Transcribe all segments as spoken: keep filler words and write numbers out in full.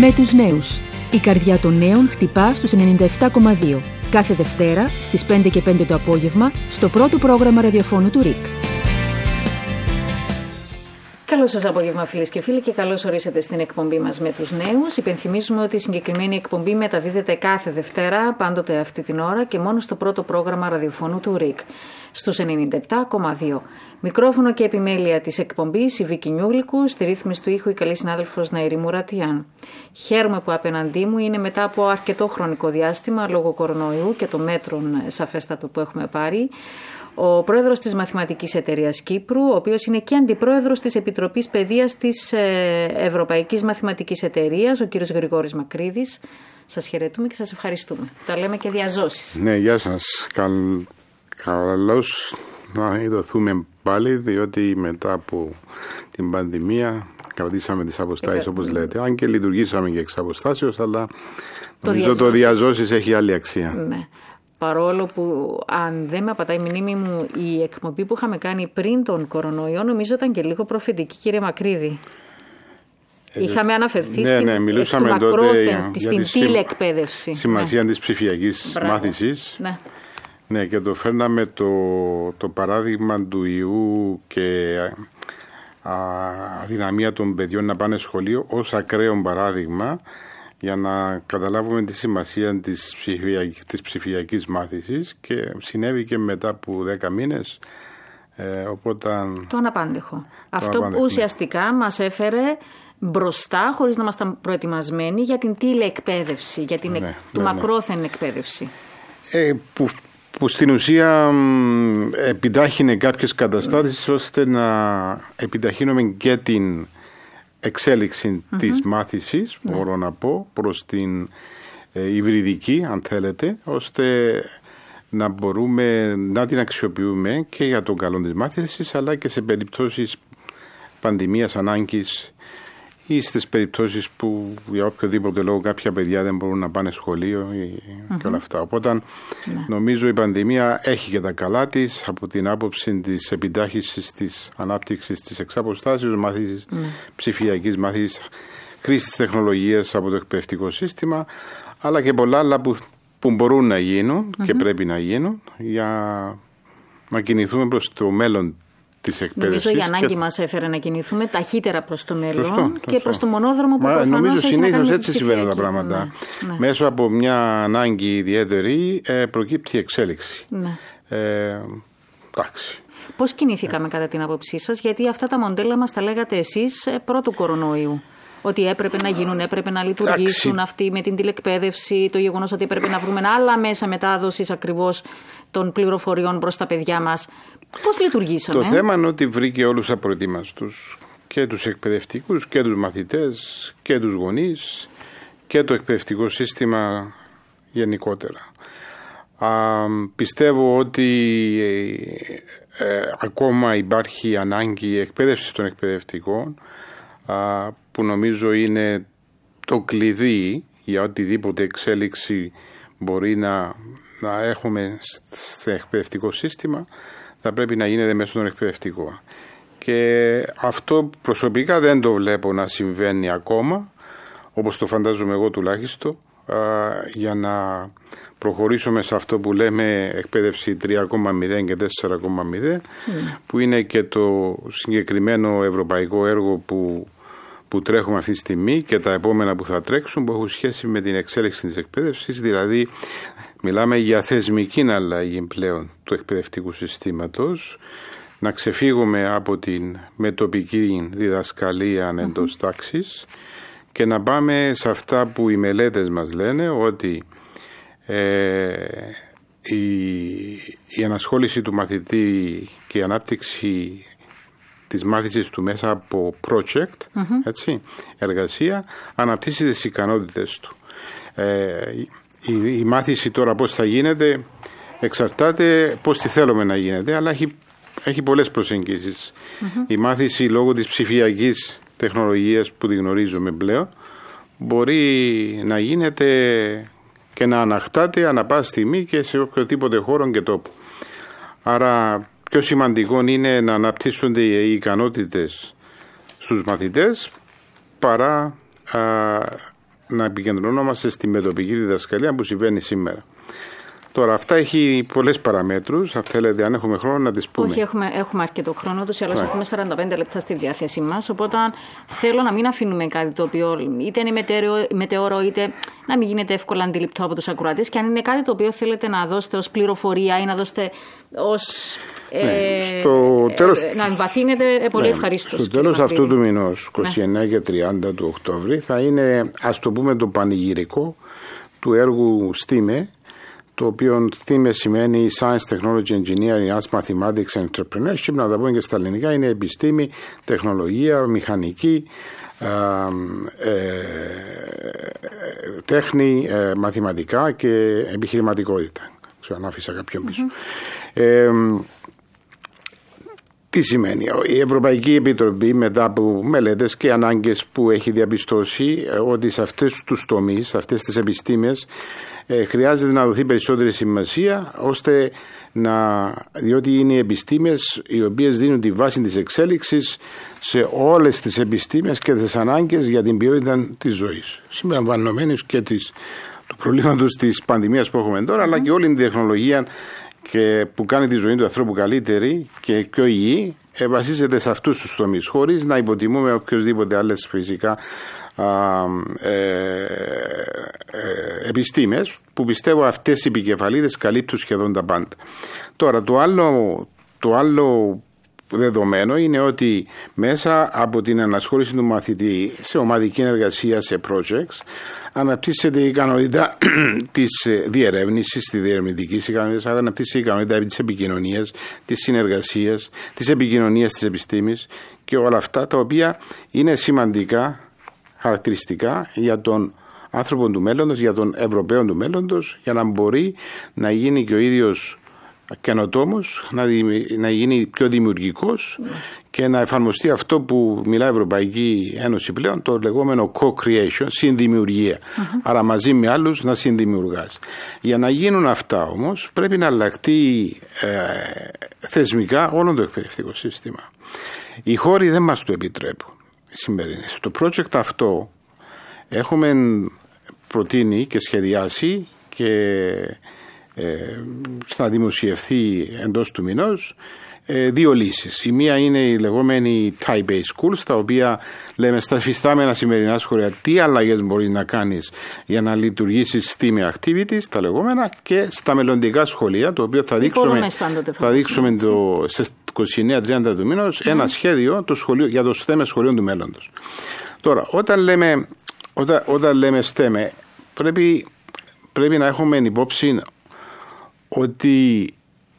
Με τους νέους. Η καρδιά των νέων χτυπά στους ενενήντα επτά κόμμα δύο. Κάθε Δευτέρα στις πέντε και πέντε το απόγευμα στο πρώτο πρόγραμμα ραδιοφώνου του ΡΙΚ. Καλό σας απόγευμα, φίλες και φίλοι, και καλώς ορίσατε στην εκπομπή μας με τους νέους. Υπενθυμίζουμε ότι η συγκεκριμένη εκπομπή μεταδίδεται κάθε Δευτέρα, πάντοτε αυτή την ώρα και μόνο στο πρώτο πρόγραμμα ραδιοφώνου του ΡΙΚ, στους ενενήντα επτά κόμμα δύο. Μικρόφωνο και επιμέλεια της εκπομπής η Βίκη Νιούγλικου, στη ρύθμιση του ήχου η καλή συνάδελφος Ναήρη Μουρατιάν. Χαίρομαι που απέναντί μου είναι, μετά από αρκετό χρονικό διάστημα λόγω κορονοϊού και των μέτρων σαφέστατο που έχουμε πάρει, ο πρόεδρος της Μαθηματικής Εταιρείας Κύπρου, ο οποίος είναι και αντιπρόεδρος της Επιτροπής Παιδείας της Ευρωπαϊκής Μαθηματικής Εταιρείας, ο κύριος Γρηγόρης Μακρύδης. Σας χαιρετούμε και σας ευχαριστούμε. Τα λέμε και διαζώσεις. Ναι, γεια σας. Καλ... Καλώς να ειδωθούμε πάλι, διότι μετά από την πανδημία κρατήσαμε τις αποστάσεις, όπως λέτε. Αν και λειτουργήσαμε και εξ αποστάσεως, αλλά το νομίζω το διαζώσεις έχει άλλη αξία. Ναι. Παρόλο που, αν δεν με απατάει η μνήμη μου, η εκπομπή που είχαμε κάνει πριν τον κορονοϊό νομίζω ήταν και λίγο προφητική, κύριε Μακρύδη. Ε, Είχαμε αναφερθεί ναι, στην, ναι, μιλούσαμε τότε για, στην τηλεκπαίδευση. Σημασία ναι. της ψηφιακής Μπράβο. μάθησης. Ναι. Ναι, και το φέρναμε το, το παράδειγμα του ιού και α, αδυναμία των παιδιών να πάνε σχολείο ως ακραίο παράδειγμα, για να καταλάβουμε τη σημασία της ψηφιακής, της ψηφιακής μάθησης, και συνέβη και μετά από δέκα μήνες. Ε, οπότε... Το αναπάντεχο. Το Αυτό αναπάντεχο, που ουσιαστικά ναι. μας έφερε μπροστά, χωρίς να ήμασταν προετοιμασμένοι, για την τηλεεκπαίδευση, για την ναι, εκ, ναι, του ναι. μακρόθεν εκπαίδευση. Ε, που, που στην ουσία μ, επιτάχυνε κάποιες καταστάσεις mm. ώστε να επιταχύνουμε και την εξέλιξη mm-hmm. της μάθησης, mm-hmm. μπορώ να πω, προς την ε, υβριδική, αν θέλετε, ώστε να μπορούμε να την αξιοποιούμε και για τον καλό της μάθησης, αλλά και σε περιπτώσεις πανδημίας, ανάγκης, ή στις περιπτώσεις που για οποιοδήποτε λόγο κάποια παιδιά δεν μπορούν να πάνε σχολείο ή mm-hmm. και όλα αυτά. Οπότε ναι. νομίζω η πανδημία έχει και τα καλά της από την άποψη της επιτάχυσης της ανάπτυξης της εξαποστάσεως μάθησης, mm. ψηφιακής μάθησης, χρήσης τεχνολογίας από το εκπαιδευτικό σύστημα, αλλά και πολλά άλλα που, που μπορούν να γίνουν mm-hmm. και πρέπει να γίνουν για να κινηθούμε προς το μέλλον. Νομίζω η ανάγκη και... μας έφερε να κινηθούμε ταχύτερα προς το μέλλον σωστό, και σωστό. προς το μονόδρομο που προφανώς νομίζω έχει συνήθως να κάνει έτσι συμβαίνουν τα πράγματα. Ναι, ναι. Μέσω από μια ανάγκη ιδιαίτερη ε, προκύπτει η εξέλιξη. Ναι. Ε, εντάξει. Πώς κινηθήκαμε κατά την άποψή σας, γιατί αυτά τα μοντέλα μας τα λέγατε εσείς πρώτου κορονοϊού. Ότι έπρεπε να γίνουν, έπρεπε να λειτουργήσουν Άξι. αυτοί με την τηλεκπαίδευση, το γεγονός ότι έπρεπε να βρούμε άλλα μέσα μετάδοσης ακριβώς των πληροφοριών προς τα παιδιά μας. Πώς λειτουργήσαμε? Το θέμα είναι ότι βρήκε όλους απροετοίμαστους, και τους εκπαιδευτικούς και τους μαθητές και τους γονείς και το εκπαιδευτικό σύστημα γενικότερα. Α, πιστεύω ότι ε, ε, ακόμα υπάρχει ανάγκη εκπαίδευση των εκπαιδευτικών, α, που νομίζω είναι το κλειδί για οτιδήποτε εξέλιξη μπορεί να, να έχουμε στο εκπαιδευτικό σύστημα. Θα πρέπει να γίνεται μέσω των εκπαιδευτικών. Και αυτό προσωπικά δεν το βλέπω να συμβαίνει ακόμα, όπως το φαντάζομαι εγώ τουλάχιστον, α, για να προχωρήσουμε σε αυτό που λέμε εκπαίδευση τρία κόμμα μηδέν και τέσσερα κόμμα μηδέν, mm. που είναι και το συγκεκριμένο ευρωπαϊκό έργο που, που τρέχουμε αυτή τη στιγμή και τα επόμενα που θα τρέξουν, που έχουν σχέση με την εξέλιξη της εκπαίδευσης, δηλαδή μιλάμε για θεσμική αλλαγή πλέον του εκπαιδευτικού συστήματος, να ξεφύγουμε από την μετοπική διδασκαλία εντός τάξης και να πάμε σε αυτά που οι μελέτες μας λένε, ότι ε, η, η ανασχόληση του μαθητή και η ανάπτυξη της μάθησης του μέσα από project, mm-hmm. έτσι, εργασία, αναπτύσσει τις ικανότητες του. Ε, η, η μάθηση τώρα πώς θα γίνεται εξαρτάται πώς τη θέλουμε να γίνεται, αλλά έχει, έχει πολλές προσεγγίσεις. Mm-hmm. Η μάθηση λόγω της ψηφιακής τεχνολογίας που τη γνωρίζουμε πλέον μπορεί να γίνεται και να αναχτάται ανά πάση στιγμή και σε οποιοδήποτε χώρο και τόπο. Άρα πιο σημαντικό είναι να αναπτύσσονται οι ικανότητες στους μαθητές παρά α, να επικεντρωνόμαστε στη μετοπική διδασκαλία που συμβαίνει σήμερα. Τώρα, αυτά έχει πολλές παραμέτρους. Αν θέλετε, αν έχουμε χρόνο, να τις πούμε. Όχι, έχουμε, έχουμε αρκετό χρόνο, τους άλλως έχουμε σαράντα πέντε λεπτά στη διάθεσή μας. Οπότε θέλω να μην αφήνουμε κάτι το οποίο είτε είναι μετεωρό, είτε να μην γίνεται εύκολα αντιληπτό από τους ακροατές. Και αν είναι κάτι το οποίο θέλετε να δώσετε ως πληροφορία ή να δώσετε ως. Ναι, στο ε, τέλος, ε, να εμβαθύνετε πολύ ναι, ευχαρίστως. Στο τέλος αυτού του μηνός, είκοσι εννέα ναι. και τριάντα του Οκτώβρη, θα είναι, ας το πούμε, το πανηγυρικό του έργου στίμε, το οποίο στίμε σημαίνει Science, Technology, Engineering, Arts, Mathematics and Entrepreneurship, να τα πούμε και στα ελληνικά, είναι επιστήμη, τεχνολογία, μηχανική, ε, ε, τέχνη, ε, μαθηματικά και επιχειρηματικότητα. Ξέρω αν άφησα κάποιον πίσω. Mm-hmm. Ε, Τι σημαίνει? Η Ευρωπαϊκή Επιτροπή, μετά από μελέτες και ανάγκες που έχει διαπιστώσει, ότι σε αυτές τους τομείς, σε αυτές τις επιστήμες, ε, χρειάζεται να δοθεί περισσότερη σημασία, ώστε να, διότι είναι οι επιστήμες οι οποίες δίνουν τη βάση της εξέλιξης σε όλες τις επιστήμες και τις ανάγκες για την ποιότητα της ζωής. Συμπεριλαμβανομένως και της, του προβλήματος της πανδημίας που έχουμε τώρα, mm. αλλά και όλη την τεχνολογία και που κάνει τη ζωή του ανθρώπου καλύτερη και πιο υγιή, ε, βασίζεται σε αυτούς τους τομείς, χωρίς να υποτιμούμε οποιοσδήποτε άλλες φυσικά α, ε, ε, επιστήμες, που πιστεύω αυτές οι επικεφαλίδες καλύπτουν σχεδόν τα πάντα. Τώρα το άλλο, το άλλο δεδομένο είναι ότι μέσα από την ανασχόληση του μαθητή σε ομαδική εργασία, σε projects, αναπτύσσεται η ικανότητα της διερεύνησης, τη διερευνητική ικανότητα, αναπτύσσεται η ικανότητα της επικοινωνίας, της συνεργασίας, της επικοινωνίας της επιστήμης και όλα αυτά τα οποία είναι σημαντικά χαρακτηριστικά για τον άνθρωπο του μέλλοντος, για τον Ευρωπαίο του μέλλοντος, για να μπορεί να γίνει και ο ίδιος καινοτόμος, να, να γίνει πιο δημιουργικός mm. και να εφαρμοστεί αυτό που μιλάει η Ευρωπαϊκή Ένωση πλέον, το λεγόμενο co-creation, συνδημιουργία. Mm-hmm. Άρα μαζί με άλλους να συνδημιουργάς. Για να γίνουν αυτά όμως πρέπει να αλλάχτεί ε, θεσμικά όλο το εκπαιδευτικό σύστημα. Οι χώροι δεν μας το επιτρέπουν. Στο project αυτό έχουμε προτείνει και σχεδιάσει και Ε, θα δημοσιευθεί εντός του μηνός ε, δύο λύσεις. Η μία είναι η λεγόμενη type A schools, τα οποία λέμε στα εφιστάμενα σημερινά σχολεία τι αλλαγές μπορείς να κάνεις για να λειτουργήσεις STEAM activities, τα λεγόμενα, και στα μελλοντικά σχολεία, το οποίο θα δείξουμε, θα δείξουμε το, στις είκοσι εννέα τριάντα του μήνος mm. ένα σχέδιο το σχολείο, για το STEM σχολείο του μέλλοντος. Τώρα, όταν λέμε, όταν, όταν λέμε STEM, πρέπει, πρέπει να έχουμε υπόψη ότι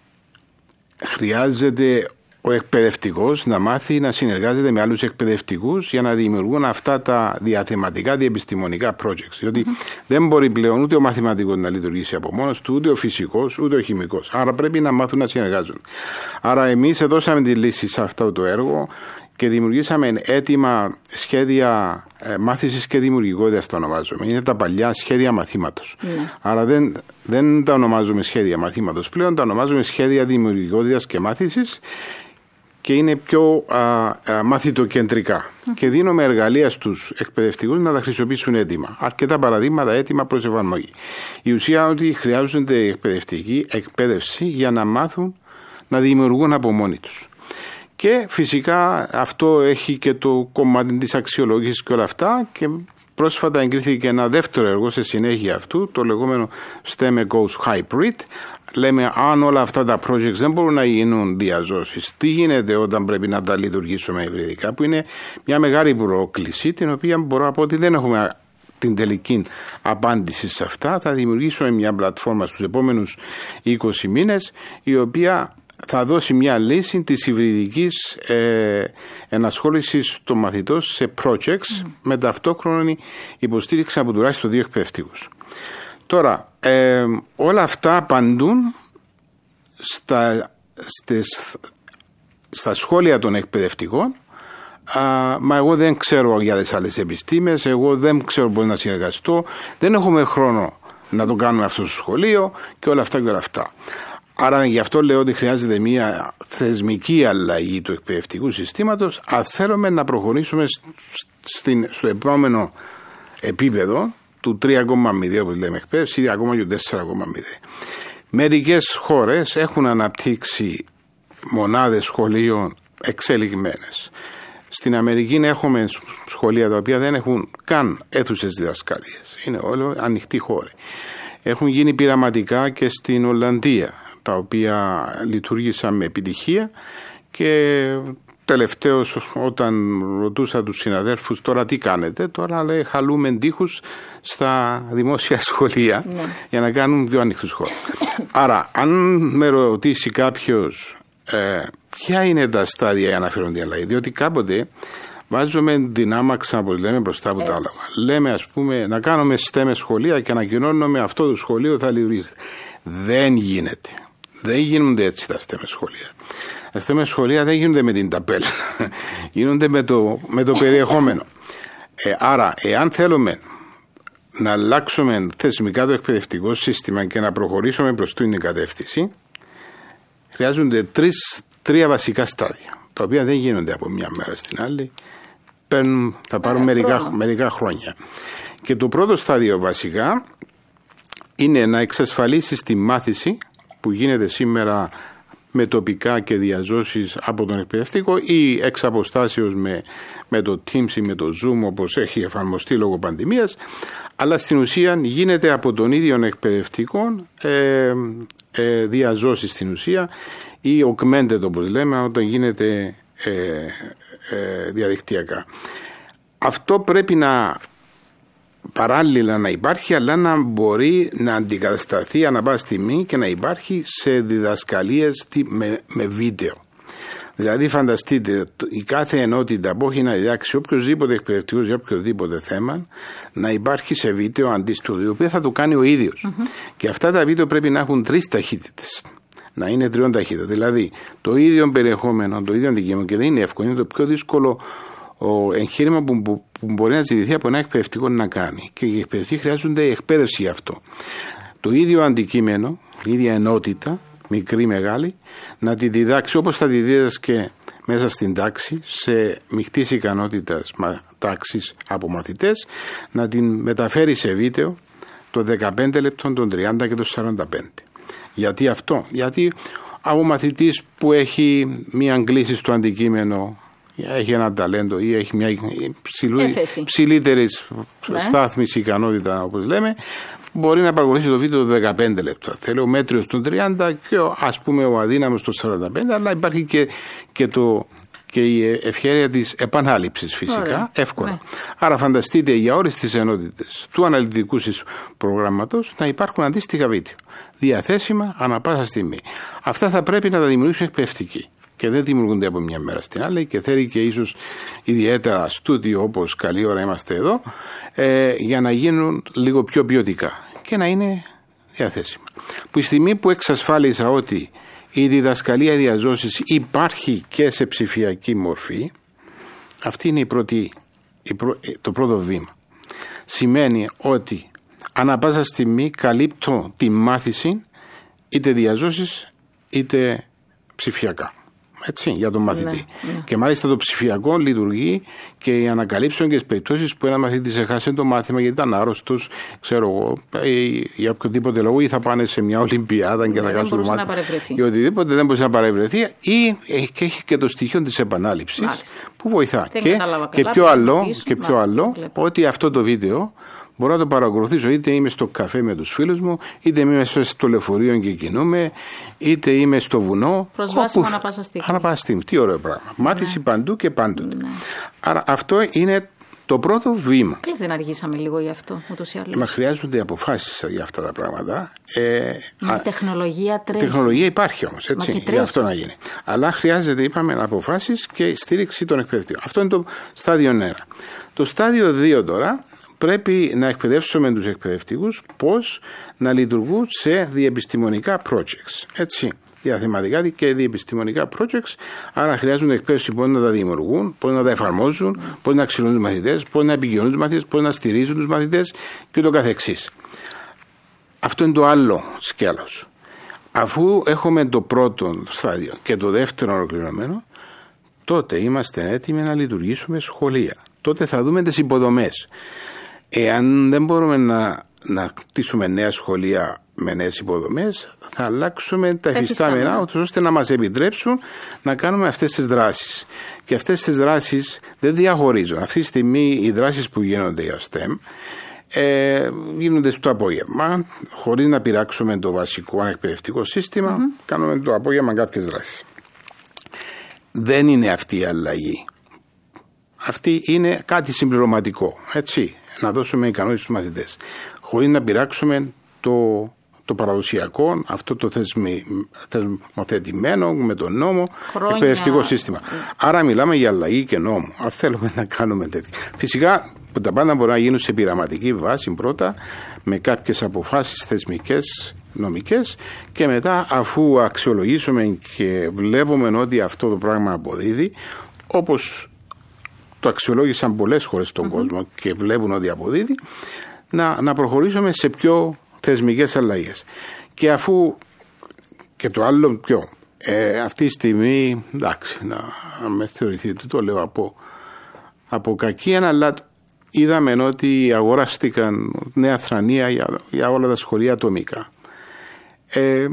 χρειάζεται ο εκπαιδευτικός να μάθει να συνεργάζεται με άλλους εκπαιδευτικούς για να δημιουργούν αυτά τα διαθεματικά, διεπιστημονικά projects. Διότι mm-hmm. δεν μπορεί πλέον ούτε ο μαθηματικός να λειτουργήσει από μόνος του, ούτε ο φυσικός, ούτε ο χημικός. Άρα πρέπει να μάθουν να συνεργάζονται. Άρα εμείς δώσαμε τη λύση σε αυτό το έργο και δημιουργήσαμε έτοιμα σχέδια ε, μάθησης και δημιουργικότητας, τα ονομάζουμε. Είναι τα παλιά σχέδια μαθήματος. Mm. Άρα δεν, δεν τα ονομάζουμε σχέδια μαθήματος πλέον, τα ονομάζουμε σχέδια δημιουργικότητας και μάθησης και είναι πιο α, α, μαθητοκεντρικά. Mm. Και δίνουμε εργαλεία στους εκπαιδευτικούς να τα χρησιμοποιήσουν έτοιμα. Αρκετά παραδείγματα έτοιμα προς εφαρμογή. Η ουσία είναι ότι χρειάζονται εκπαιδευτική εκπαίδευση για να μάθουν να δημιουργούν από μόνοι τους. Και φυσικά αυτό έχει και το κομμάτι της αξιολόγησης και όλα αυτά, και πρόσφατα εγκρίθηκε ένα δεύτερο έργο σε συνέχεια αυτού, το λεγόμενο STEM Goes Hybrid. Λέμε αν όλα αυτά τα projects δεν μπορούν να γίνουν διαζώσεις, τι γίνεται όταν πρέπει να τα λειτουργήσουμε υβριδικά, που είναι μια μεγάλη πρόκληση, την οποία μπορώ να πω ότι δεν έχουμε την τελική απάντηση σε αυτά. Θα δημιουργήσουμε μια πλατφόρμα στους επόμενους είκοσι μήνες, η οποία θα δώσει μια λύση της υβριδικής ε, ενασχόλησης των μαθητών σε projects mm. με ταυτόχρονη υποστήριξη από τουλάχιστον δύο εκπαιδευτικούς. Τώρα, ε, όλα αυτά απαντούν στα, στις, στα σχόλια των εκπαιδευτικών. Α, μα εγώ δεν ξέρω για τις άλλες επιστήμες, εγώ δεν ξέρω πώς να συνεργαστώ, δεν έχουμε χρόνο να το κάνουμε αυτό στο σχολείο και όλα αυτά και όλα αυτά. Άρα γι' αυτό λέω ότι χρειάζεται μια θεσμική αλλαγή του εκπαιδευτικού συστήματος αν θέλουμε να προχωρήσουμε στην, στο επόμενο επίπεδο, του τρία κόμμα μηδέν όπως λέμε εκπαίδευση ή ακόμα και του τέσσερα κόμμα μηδέν. Μερικές χώρες έχουν αναπτύξει μονάδες σχολείων εξελιγμένες. Στην Αμερική έχουμε σχολεία τα οποία δεν έχουν καν αίθουσες διδασκαλίες. Είναι όλο ανοιχτοί χώροι. Έχουν γίνει πειραματικά και στην Ολλανδία, τα οποία λειτουργήσαν με επιτυχία και τελευταίως όταν ρωτούσα τους συναδέλφους τώρα τι κάνετε, τώρα λέει χαλούμε τοίχους στα δημόσια σχολεία ναι. για να κάνουν πιο ανοιχτούς χώρους. Άρα αν με ρωτήσει κάποιος ε, ποια είναι τα στάδια για να φέρουν την αλλαγή, διότι κάποτε βάζουμε την άμαξα, όπως λέμε, μπροστά από τα άλλα. Λέμε, ας πούμε, να κάνουμε στέμες σχολεία και ανακοινώνουμε αυτό το σχολείο θα λειτουργήσει. Δεν γίνεται. Δεν γίνονται έτσι τα στέμες σχολεία. Τα στέμες σχολεία δεν γίνονται με την ταπέλα. Γίνονται με το, με το περιεχόμενο. Ε, άρα, εάν θέλουμε να αλλάξουμε θεσμικά το εκπαιδευτικό σύστημα και να προχωρήσουμε προς την κατεύθυνση, χρειάζονται τρεις, τρία βασικά στάδια, τα οποία δεν γίνονται από μια μέρα στην άλλη. Παίρνουν, θα πάρουν μερικά, μερικά χρόνια. Και το πρώτο στάδιο βασικά είναι να εξασφαλίσεις τη μάθηση που γίνεται σήμερα με τοπικά και διαζώσεις από τον εκπαιδευτικό ή εξ αποστάσεως με, με το Teams ή με το Zoom όπως έχει εφαρμοστεί λόγω πανδημίας, αλλά στην ουσία γίνεται από τον ίδιο εκπαιδευτικό ε, ε, διαζώσεις στην ουσία ή augmented όπως λέμε όταν γίνεται ε, ε, διαδικτυακά. Αυτό πρέπει να παράλληλα να υπάρχει, αλλά να μπορεί να αντικατασταθεί ανά πάσα στιγμή και να υπάρχει σε διδασκαλίες με, με βίντεο. Δηλαδή φανταστείτε η κάθε ενότητα που έχει να διδάξει οποιοδήποτε εκπαιδευτικός για οποιοδήποτε θέμα να υπάρχει σε βίντεο αντίστοιχο, το οποίο θα το κάνει ο ίδιος. Mm-hmm. Και αυτά τα βίντεο πρέπει να έχουν τρεις ταχύτητες. Να είναι τριών ταχύτητων. Δηλαδή το ίδιο περιεχόμενο, το ίδιο αντικείμενο και δεν είναι εύκολο, είναι το πιο δύσκολο ο εγχείρημα που, που, που μπορεί να ζητηθεί από ένα εκπαιδευτικό να κάνει. Και οι εκπαιδευτικοί χρειάζονται εκπαίδευση γι' αυτό. Το ίδιο αντικείμενο, η ίδια ενότητα, μικρή, μεγάλη, να τη διδάξει όπως θα τη δίδασκε μέσα στην τάξη, σε μεικτής ικανότητας τάξης από μαθητές, να την μεταφέρει σε βίντεο των δεκαπέντε λεπτών, των τριάντα και των σαράντα πέντε. Γιατί αυτό? Γιατί από μαθητής που έχει μία αγγλίση στο αντικείμενο, έχει ένα ταλέντο ή έχει μια ψηλότερη ναι. στάθμιση ικανότητα όπως λέμε, μπορεί να παρακολουθήσει το βίντεο των δεκαπέντε λεπτά. Θέλει ο μέτριος των τριάντα και ο, ας πούμε ο αδύναμος των σαράντα πέντε, αλλά υπάρχει και, και, το, και η ευχέρεια της επανάληψης φυσικά. Ωραία. Εύκολα. Ναι. Άρα φανταστείτε για όλες τις ενότητες του αναλυτικού προγράμματος να υπάρχουν αντίστοιχα βίντεο διαθέσιμα ανά πάσα στιγμή. Αυτά θα πρέπει να τα δημιουργήσουν εκπαιδευτικοί. Και δεν δημιουργούνται από μια μέρα στην άλλη και θέλει και ίσως ιδιαίτερα στούντιο όπως καλή ώρα είμαστε εδώ ε, για να γίνουν λίγο πιο ποιοτικά και να είναι διαθέσιμα. Που η στιγμή που εξασφάλισα ότι η διδασκαλία διαζώσης υπάρχει και σε ψηφιακή μορφή, αυτή είναι η πρώτη, η πρω, το πρώτο βήμα. Σημαίνει ότι ανά πάσα στιγμή καλύπτω τη μάθηση είτε διαζώσεις είτε ψηφιακά. Έτσι, για τον μαθητή. Ναι, ναι. Και μάλιστα το ψηφιακό λειτουργεί και οι ανακαλύψεων και τις περιπτώσεις που ένα μαθητής έχασε το μάθημα γιατί ήταν άρρωστος, ξέρω εγώ, ή για οποιοδήποτε λόγο, ή θα πάνε σε μια Ολυμπιάδα και ναι, θα κάνουν το μάθημα. Ή οτιδήποτε δεν μπορεί να παρευρεθεί, ή και έχει και το στοιχείο της επανάληψης μάλιστα. που βοηθά. Και, και, και πιο άλλο, και πιο άλλο ότι αυτό το βίντεο μπορώ να το παρακολουθήσω είτε είμαι στο καφέ με τους φίλους μου, είτε είμαι στο λεωφορείο και κινούμαι, είτε είμαι στο βουνό. Προσβάσιμο ανά πάσα στιγμή. Ανά πάσα στιγμή. Τι ωραίο πράγμα. Ναι. Μάθηση παντού και πάντοτε. Ναι. Άρα αυτό είναι το πρώτο βήμα. Και δεν αργήσαμε λίγο γι' αυτό, ούτως ή άλλως. Μα χρειάζονται αποφάσεις για αυτά τα πράγματα. Ε, η τεχνολογία τρέχει. Η τεχνολογία υπάρχει όμως, έτσι, για αυτό να γίνει. Αλλά χρειάζεται, είπαμε, αποφάσεις και στήριξη των εκπαιδευτικών. Αυτό είναι το στάδιο ένα. Το στάδιο δύο τώρα. Πρέπει να εκπαιδεύσουμε τους εκπαιδευτικούς πώς να λειτουργούν σε διεπιστημονικά projects. Έτσι, διαθεματικά και διεπιστημονικά projects. Άρα χρειάζονται εκπαίδευση πώς να τα δημιουργούν, πώς να τα εφαρμόζουν, πώς να αξιολογούν τους μαθητές, πώς να επικοινωνούν τους μαθητές, πώς να στηρίζουν τους μαθητές και το καθεξής. Αυτό είναι το άλλο σκέλος. Αφού έχουμε το πρώτο στάδιο και το δεύτερο ολοκληρωμένο, τότε είμαστε έτοιμοι να λειτουργήσουμε σχολεία. Τότε θα δούμε τις υποδομές. Εάν δεν μπορούμε να, να κτίσουμε νέα σχολεία με νέες υποδομές, θα αλλάξουμε τα εφιστάμενα ώστε να μας επιτρέψουν να κάνουμε αυτές τις δράσεις. Και αυτές τις δράσεις δεν διαχωρίζουν. Αυτή τη στιγμή οι δράσεις που γίνονται για στεμ ε, γίνονται στο απόγευμα, χωρίς να πειράξουμε το βασικό εκπαιδευτικό σύστημα, mm-hmm. κάνουμε το απόγευμα κάποιες δράσεις. Δεν είναι αυτή η αλλαγή. Αυτή είναι κάτι συμπληρωματικό, έτσι, να δώσουμε ικανότητες στους μαθητές, χωρίς να πειράξουμε το, το παραδοσιακό, αυτό το θεσμι, θεσμοθετημένο με τον νόμο Χρόνια. εκπαιδευτικό σύστημα. Άρα μιλάμε για αλλαγή και νόμο, αν θέλουμε να κάνουμε τέτοια. Φυσικά τα πάντα μπορεί να γίνουν σε πειραματική βάση πρώτα, με κάποιες αποφάσεις θεσμικές, νομικές, και μετά αφού αξιολογήσουμε και βλέπουμε ότι αυτό το πράγμα αποδίδει, όπως το αξιολόγησαν πολλές χώρες στον mm-hmm. κόσμο και βλέπουν ότι αποδίδει, να, να προχωρήσουμε σε πιο θεσμικές αλλαγές. Και αφού και το άλλο πιο, ε, αυτή τη στιγμή, εντάξει, να με θεωρηθείτε, το λέω από, από κακία, αλλά είδαμε ότι αγοράστηκαν νέα θρανία για, για όλα τα σχολεία ατομικά. Ε,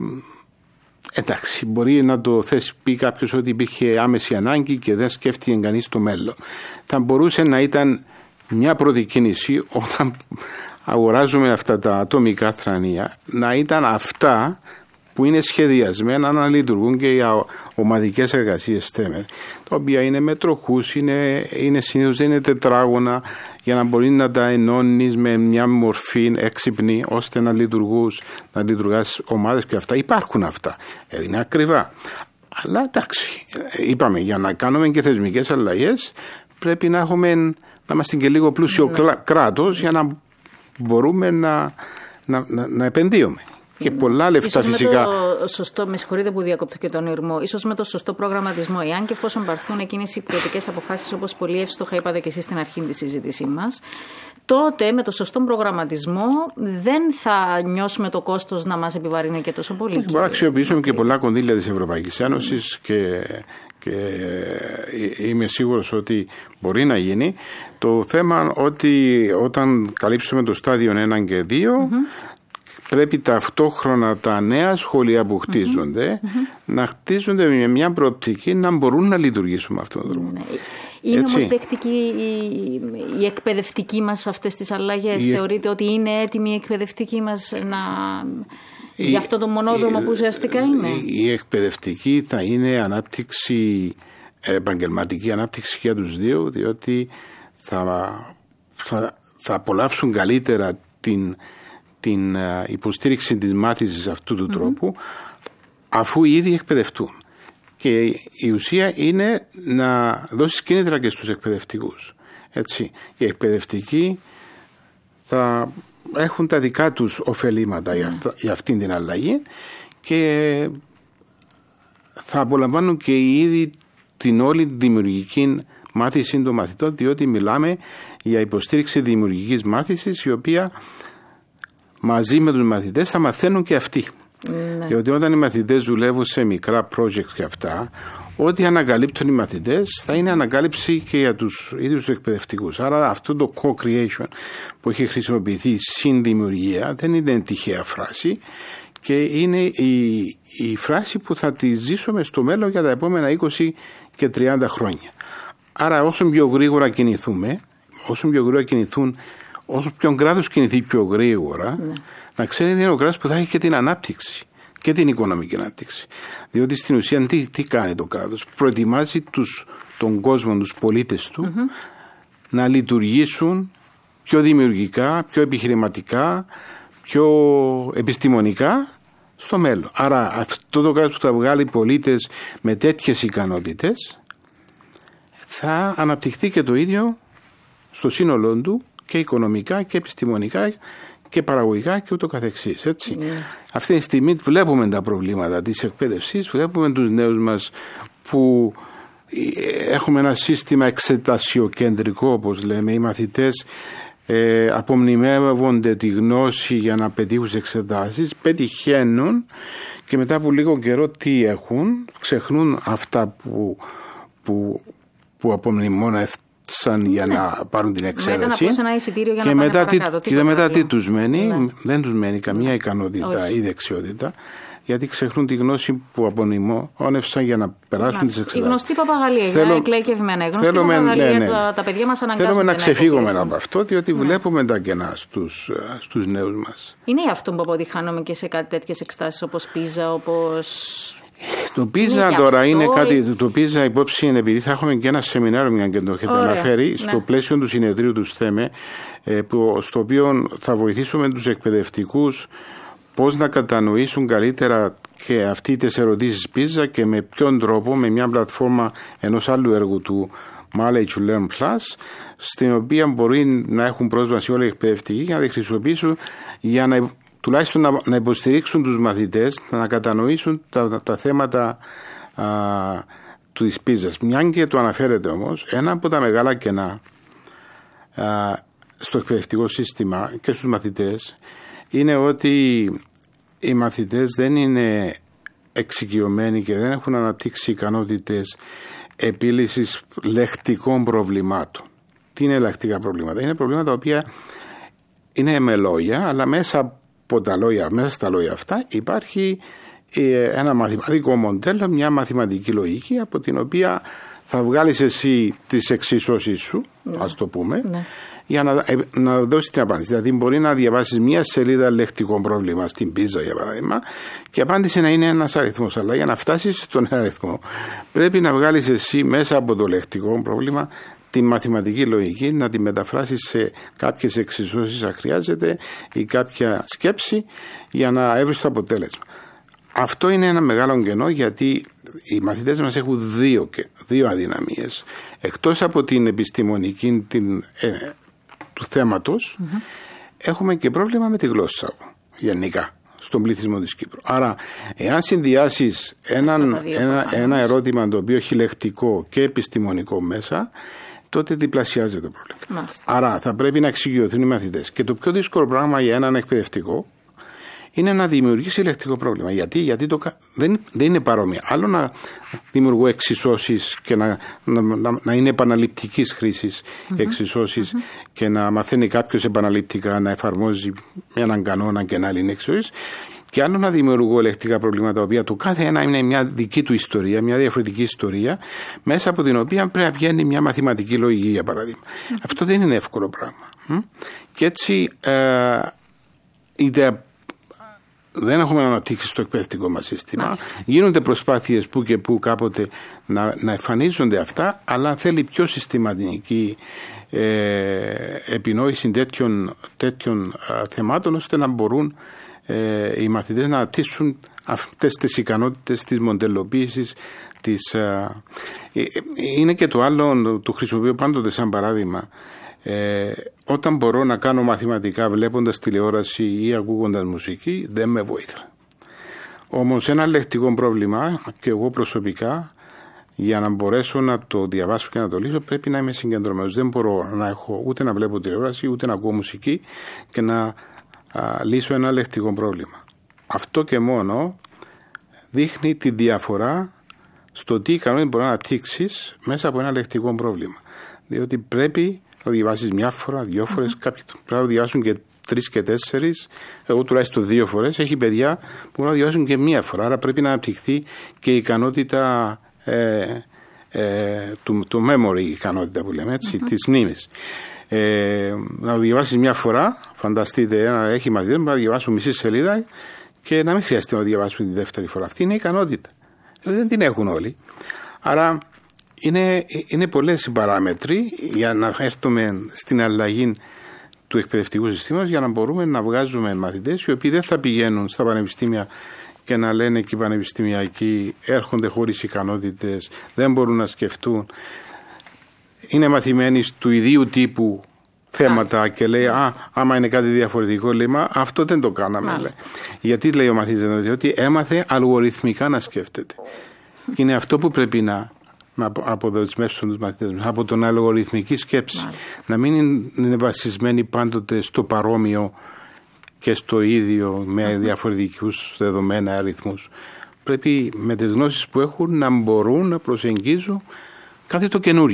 εντάξει, μπορεί να το θέσει πει κάποιος ότι υπήρχε άμεση ανάγκη και δεν σκέφτηκε κανείς το μέλλον. Θα μπορούσε να ήταν μια πρώτη κίνηση όταν αγοράζουμε αυτά τα ατομικά θρανία, να ήταν αυτά που είναι σχεδιασμένα να λειτουργούν και για ομαδικές εργασίες στέμερ, τα οποία είναι με τροχούς, είναι, είναι συνήθως δεν είναι τετράγωνα, για να μπορεί να τα ενώνεις με μια μορφή έξυπνη, ώστε να λειτουργούς, να λειτουργάς ομάδες, και αυτά υπάρχουν αυτά. Είναι ακριβά. Αλλά εντάξει, είπαμε, για να κάνουμε και θεσμικές αλλαγές πρέπει να έχουμε, να είμαστε και λίγο πλούσιο mm. κράτος, για να μπορούμε να, να, να, να επενδύουμε. Και πολλά λεφτά ίσως φυσικά. Με το σωστό, με συγχωρείτε που διακόπτω και τον ήρμο, ίσως με το σωστό προγραμματισμό, εάν και εφόσον πάρθουν εκείνες οι ποιοτικές αποφάσεις, όπως πολύ εύστοχα είπατε και εσείς στην αρχή της συζήτησή μας, τότε με το σωστό προγραμματισμό δεν θα νιώσουμε το κόστος να μας επιβαρύνει και τόσο πολύ. Μπορούμε να αξιοποιήσουμε και πολλά κονδύλια της Ευρωπαϊκής Ένωσης και, και είμαι σίγουρος ότι μπορεί να γίνει. Το θέμα ότι όταν καλύψουμε το στάδιο ένα και δύο, mm-hmm. πρέπει ταυτόχρονα τα νέα σχολεία που χτίζονται mm-hmm. να χτίζονται με μια προοπτική να μπορούν να λειτουργήσουν με αυτόν τον τρόπο. Mm-hmm. Είναι όμως δεχτική η, η εκπαιδευτική μας αυτές τις αλλαγές? Η... Θεωρείτε ότι είναι έτοιμη η εκπαιδευτική μας να... η... για αυτό το μονόδρομο η... που ουσιαστικά είναι? Η εκπαιδευτική θα είναι ανάπτυξη, επαγγελματική ανάπτυξη για τους δύο, διότι θα, θα, θα απολαύσουν καλύτερα την την υποστήριξη της μάθησης αυτού του mm-hmm. τρόπου, αφού ήδη εκπαιδευτούν. Και η ουσία είναι να δώσεις κίνητρα και στους εκπαιδευτικούς. Έτσι. Οι εκπαιδευτικοί θα έχουν τα δικά τους ωφελήματα mm. για, για αυτήν την αλλαγή, και θα απολαμβάνουν και οι ίδιοι την όλη δημιουργική μάθηση των μαθητών, διότι μιλάμε για υποστήριξη δημιουργικής μάθησης, η οποία μαζί με τους μαθητές θα μαθαίνουν και αυτοί. Ναι. Διότι όταν οι μαθητές δουλεύουν σε μικρά projects και αυτά, ό,τι ανακαλύπτουν οι μαθητές θα είναι ανακάλυψη και για τους ίδιους τους εκπαιδευτικούς. Άρα αυτό το co-creation που έχει χρησιμοποιηθεί, η συνδημιουργία, δεν είναι τυχαία φράση, και είναι η, η φράση που θα τη ζήσουμε στο μέλλον για τα επόμενα είκοσι και τριάντα χρόνια. Άρα όσο πιο γρήγορα κινηθούμε, όσο πιο γρήγορα κινηθούν, όσο πιο κράτος κινηθεί πιο γρήγορα, ναι. να ξέρει ότι είναι ο κράτος που θα έχει και την ανάπτυξη και την οικονομική ανάπτυξη. Διότι στην ουσία τι, τι κάνει το κράτος? Προετοιμάζει τους, τον κόσμο, τους πολίτες του mm-hmm. να λειτουργήσουν πιο δημιουργικά, πιο επιχειρηματικά, πιο επιστημονικά στο μέλλον. Άρα αυτό το κράτος που θα βγάλει πολίτες με τέτοιες ικανότητες θα αναπτυχθεί και το ίδιο στο σύνολό του, και οικονομικά και επιστημονικά και παραγωγικά και ούτω καθεξής. Έτσι. Yeah. Αυτή τη στιγμή βλέπουμε τα προβλήματα της εκπαίδευσης, βλέπουμε τους νέους μας που έχουμε ένα σύστημα εξετασιοκεντρικό, όπως λέμε. Οι μαθητές ε, απομνημεύονται τη γνώση για να πετύχουν τις εξετάσεις, πετυχαίνουν, και μετά από λίγο καιρό τι έχουν? Ξεχνούν αυτά που, που, που απομνημόνευαν σαν για να πάρουν την εξέταση. Μετά απλώς ένα εισιτήριο για και να πάνε μετά παρακάτω. Τι, και μετά τι τους μένει, ναι. δεν τους μένει καμία ναι. ικανότητα Όχι. ή δεξιότητα. Γιατί ξεχνούν τη γνώση που απονημόνευσαν για να περάσουν τις εξετάσεις. Η γνωστή παπαγαλία, Θέλω... εκλέκευμένα. Η γνωστή θέλουμε, παπαγαλία, ναι, ναι. Τα, τα παιδιά μας αναγκάζονται. Θέλουμε να ξεφύγουμε από αυτό, διότι ναι. βλέπουμε τα κενά στους, στους νέους μας. Είναι αυτό που αποτυχάνουμε και σε κάτι τέτοιες εξετάσεις όπως πίζα, όπως... Το πίζα τώρα αυτό... είναι κάτι, το πίζα υπόψη είναι, επειδή θα έχουμε και ένα σεμινάριο, μια και το έχετε Ωραία, αναφέρει, ναι. στο πλαίσιο του συνεδρίου του ΣΤΕΜΕ, που, στο οποίο θα βοηθήσουμε τους εκπαιδευτικούς πώς να κατανοήσουν καλύτερα και αυτοί τις ερωτήσεις πίζα και με ποιον τρόπο, με μια πλατφόρμα ενός άλλου έργου του Malley to Learn Plus, στην οποία μπορεί να έχουν πρόσβαση όλοι οι εκπαιδευτικοί και να τη χρησιμοποιήσουν για να τουλάχιστον να, να υποστηρίξουν τους μαθητές, να κατανοήσουν τα, τα, τα θέματα α, του της πίζας. Μια και το αναφέρεται όμως, ένα από τα μεγάλα κενά α, στο εκπαιδευτικό σύστημα και στους μαθητές είναι ότι οι μαθητές δεν είναι εξοικειωμένοι και δεν έχουν αναπτύξει ικανότητες επίλυσης λεκτικών προβλημάτων. Τι είναι λεκτικά προβλήματα? Είναι προβλήματα τα οποία είναι με λόγια, αλλά μέσα από τα λόγια, μέσα στα λόγια αυτά υπάρχει ένα μαθηματικό μοντέλο, μια μαθηματική λογική από την οποία θα βγάλεις εσύ τις εξισώσεις σου, ναι. ας το πούμε, ναι. για να, να δώσει την απάντηση. Δηλαδή, μπορεί να διαβάσεις μία σελίδα λεκτικό πρόβλημα στην πίζα, για παράδειγμα, και η απάντηση να είναι ένας αριθμός. Αλλά για να φτάσεις στον αριθμό, πρέπει να βγάλεις εσύ μέσα από το λεκτικό πρόβλημα τη μαθηματική λογική, να τη μεταφράσεις σε κάποιες εξισώσεις αν χρειάζεται ή κάποια σκέψη για να έβρεις το αποτέλεσμα. Αυτό είναι ένα μεγάλο κενό, γιατί οι μαθητές μας έχουν δύο, δύο αδυναμίες. Εκτός από την επιστημονική την, ε, του θέματος, mm-hmm. έχουμε και πρόβλημα με τη γλώσσα γενικά στον πληθυσμό της Κύπρου. Άρα, εάν συνδυάσεις έναν, ένα, ένα ερώτημα το οποίο έχει λεκτικό και επιστημονικό μέσα, τότε διπλασιάζεται το πρόβλημα. Μάλιστα. Άρα, θα πρέπει να εξοικειωθούν οι μαθητές. Και το πιο δύσκολο πράγμα για έναν εκπαιδευτικό είναι να δημιουργήσει λεκτικό πρόβλημα. Γιατί, Γιατί το, δεν, δεν είναι παρόμοια. Άλλο να δημιουργώ εξισώσεις και να, να, να, να είναι επαναληπτικής χρήσης mm-hmm. εξισώσεις mm-hmm. και να μαθαίνει κάποιος επαναληπτικά να εφαρμόζει έναν κανόνα και να λύνει εξισώσεις. Και άλλο να δημιουργώ λεκτικά προβλήματα, τα οποία το κάθε ένα είναι μια δική του ιστορία, μια διαφορετική ιστορία, μέσα από την οποία πρέπει να βγαίνει μια μαθηματική λογική, για παράδειγμα. Mm-hmm. Αυτό δεν είναι εύκολο πράγμα. Και έτσι ε, είτε δεν έχουμε αναπτύξει στο εκπαιδευτικό μας σύστημα. Μάλιστα. Γίνονται προσπάθειες που και που κάποτε να, να εμφανίζονται αυτά, αλλά θέλει πιο συστηματική ε, επινόηση τέτοιων, τέτοιων α, θεμάτων, ώστε να μπορούν ε, οι μαθητές να αναπτύσσουν αυτές τις ικανότητες της μοντελοποίησης. Της, α, ε, είναι και το άλλο, το χρησιμοποιώ πάντοτε σαν παράδειγμα. Ε, όταν μπορώ να κάνω μαθηματικά βλέποντας τηλεόραση ή ακούγοντας μουσική, δεν με βοήθα. Όμως ένα λεκτικό πρόβλημα, και εγώ προσωπικά, για να μπορέσω να το διαβάσω και να το λύσω, πρέπει να είμαι συγκεντρωμένος. Δεν μπορώ να έχω ούτε να βλέπω τηλεόραση ούτε να ακούω μουσική και να α, λύσω ένα λεκτικό πρόβλημα. Αυτό και μόνο δείχνει τη διαφορά στο τι ικανότητα μπορεί να αναπτύξεις μέσα από ένα λεκτικό πρόβλημα. Διότι πρέπει να διαβάσεις μια φορά, δύο φορές, mm-hmm. κάποιοι πρέπει να διαβάσουν και τρεις και τέσσερις, εγώ τουλάχιστον δύο φορές. Έχει παιδιά που μπορούν να διαβάσουν και μία φορά, άρα πρέπει να αναπτυχθεί και η ικανότητα ε, ε, του, του memory, η ικανότητα που λέμε έτσι, mm-hmm. της μνήμης. Ε, να το διαβάσεις μια φορά, φανταστείτε, ένα, έχει μαθητές που να διαβάσουν μισή σελίδα και να μην χρειαστεί να διαβάσουν τη δεύτερη φορά. Αυτή είναι η ικανότητα. Δεν την έχουν όλοι. Άρα Είναι, είναι πολλές οι παράμετροι για να έρθουμε στην αλλαγή του εκπαιδευτικού συστήματος, για να μπορούμε να βγάζουμε μαθητές οι οποίοι δεν θα πηγαίνουν στα πανεπιστήμια και να λένε και οι πανεπιστημιακοί έρχονται χωρίς ικανότητες, δεν μπορούν να σκεφτούν. Είναι μαθημένοι του ιδίου τύπου θέματα και λέει α, άμα είναι κάτι διαφορετικό, λέει μα αυτό δεν το κάναμε. Λέει. Γιατί λέει ο μαθητής? Ότι έμαθε αλγοριθμικά να σκέφτεται. Είναι αυτό που πρέπει να να αποδοσμεύσουν τους μαθητές μας, από τον αλγοριθμική σκέψη. Μάλιστα. Να μην είναι βασισμένοι πάντοτε στο παρόμοιο και στο ίδιο με mm-hmm. διαφορετικούς δεδομένα αριθμούς. Πρέπει με τις γνώσεις που έχουν να μπορούν να προσεγγίζουν κάτι το καινούριο.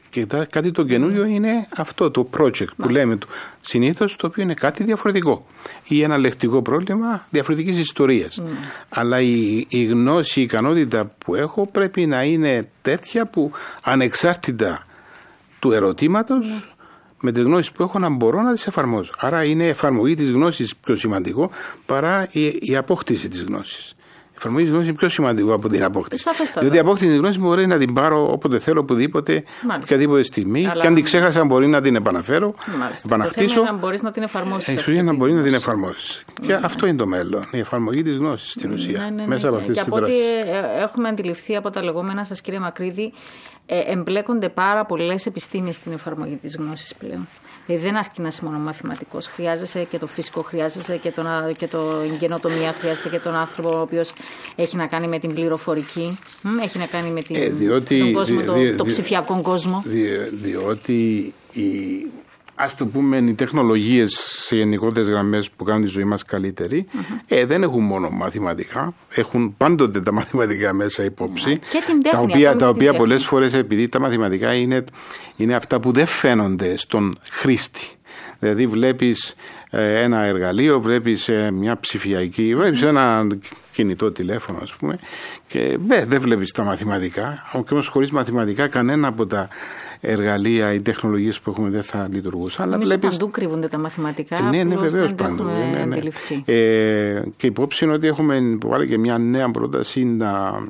Και κάτι το καινούριο είναι αυτό το project που Μάλιστα. λέμε συνήθως, το οποίο είναι κάτι διαφορετικό ή ένα λεκτικό πρόβλημα διαφορετικής ιστορίας. Mm. Αλλά η, η γνώση, η ικανότητα που έχω πρέπει να είναι τέτοια που ανεξάρτητα του ερωτήματος, mm. με τις γνώσεις που έχω να μπορώ να τις εφαρμόζω. Άρα είναι η εφαρμογή της γνώσης πιο σημαντικό παρά η, η απόκτηση της γνώσης. Η εφαρμογή της γνώσης είναι πιο σημαντικό από την απόκτηση. Σαφέστατα. Διότι η απόκτηση της γνώσης μπορεί να την πάρω όποτε θέλω, οπουδήποτε, οποιαδήποτε στιγμή. Αλλά... Και αν την ξέχασα, μπορεί να την επαναφέρω, Μάλιστα. επαναχτίσω. Το θέμα είναι να μπορείς να την εφαρμόσεις. Εξουσία να μπορεί να την εφαρμόσεις. Mm. Και αυτό είναι το μέλλον. Η εφαρμογή της γνώσης στην ουσία. Ναι, ναι, ναι, μέσα από αυτές τις δράσεις. Και από ό,τι έχουμε αντιληφθεί από τα λεγόμενα σας, κύριε Μακρύδη, ε, εμπλέκονται πάρα πολλές επιστήμες στην εφαρμογή της γνώσης πλέον. Δηλαδή δεν αρκεί να είσαι μόνο μαθηματικός. Χρειάζεσαι και το φυσικό, χρειάζεσαι και, τον, και το καινοτομία, χρειάζεται και τον άνθρωπο ο οποίος έχει να κάνει με την πληροφορική, έχει να κάνει με την, ε, διότι, τον κόσμο, δι, το, δι, το ψηφιακό κόσμο. Δι, διότι η, ας το πούμε, οι τεχνολογίες σε γενικότερες γραμμές που κάνουν τη ζωή μας καλύτερη, mm-hmm. ε, δεν έχουν μόνο μαθηματικά, έχουν πάντοτε τα μαθηματικά μέσα υπόψη, mm-hmm. και την τέχνη, τα οποία, τα οποία πολλές φορές, επειδή τα μαθηματικά είναι, είναι αυτά που δεν φαίνονται στον χρήστη. Δηλαδή βλέπεις ε, ένα εργαλείο, βλέπεις ε, μια ψηφιακή, βλέπεις ένα κινητό τηλέφωνο, ας πούμε, και ε, δεν βλέπεις τα μαθηματικά, όμως χωρίς μαθηματικά κανένα από τα εργαλεία, οι τεχνολογίες που έχουμε δεν θα λειτουργούσαν. Αλλά βλέπεις... παντού κρύβονται τα μαθηματικά. Ναι, ναι, βεβαίως παντού. Ναι, ναι. Ε, και υπόψη είναι ότι έχουμε υποβάλει και μια νέα πρόταση να,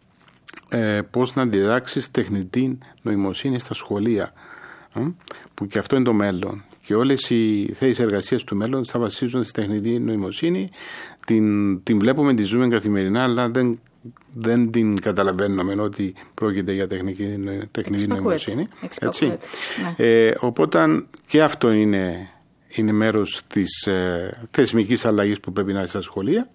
ε, πώς να διδάξεις τεχνητή νοημοσύνη στα σχολεία. Ε, που και αυτό είναι το μέλλον. Και όλες οι θέσεις εργασίας του μέλλον θα βασίζονται στη τεχνητή νοημοσύνη. Την, την βλέπουμε, τη ζούμε καθημερινά, αλλά δεν δεν την καταλαβαίνουμε ότι πρόκειται για τεχνική, τεχνική νοημοσύνη. Έτσι. Ναι. Ε, οπότε και αυτό είναι, είναι μέρος της ε, θεσμικής αλλαγής που πρέπει να είναι στα σχολεία.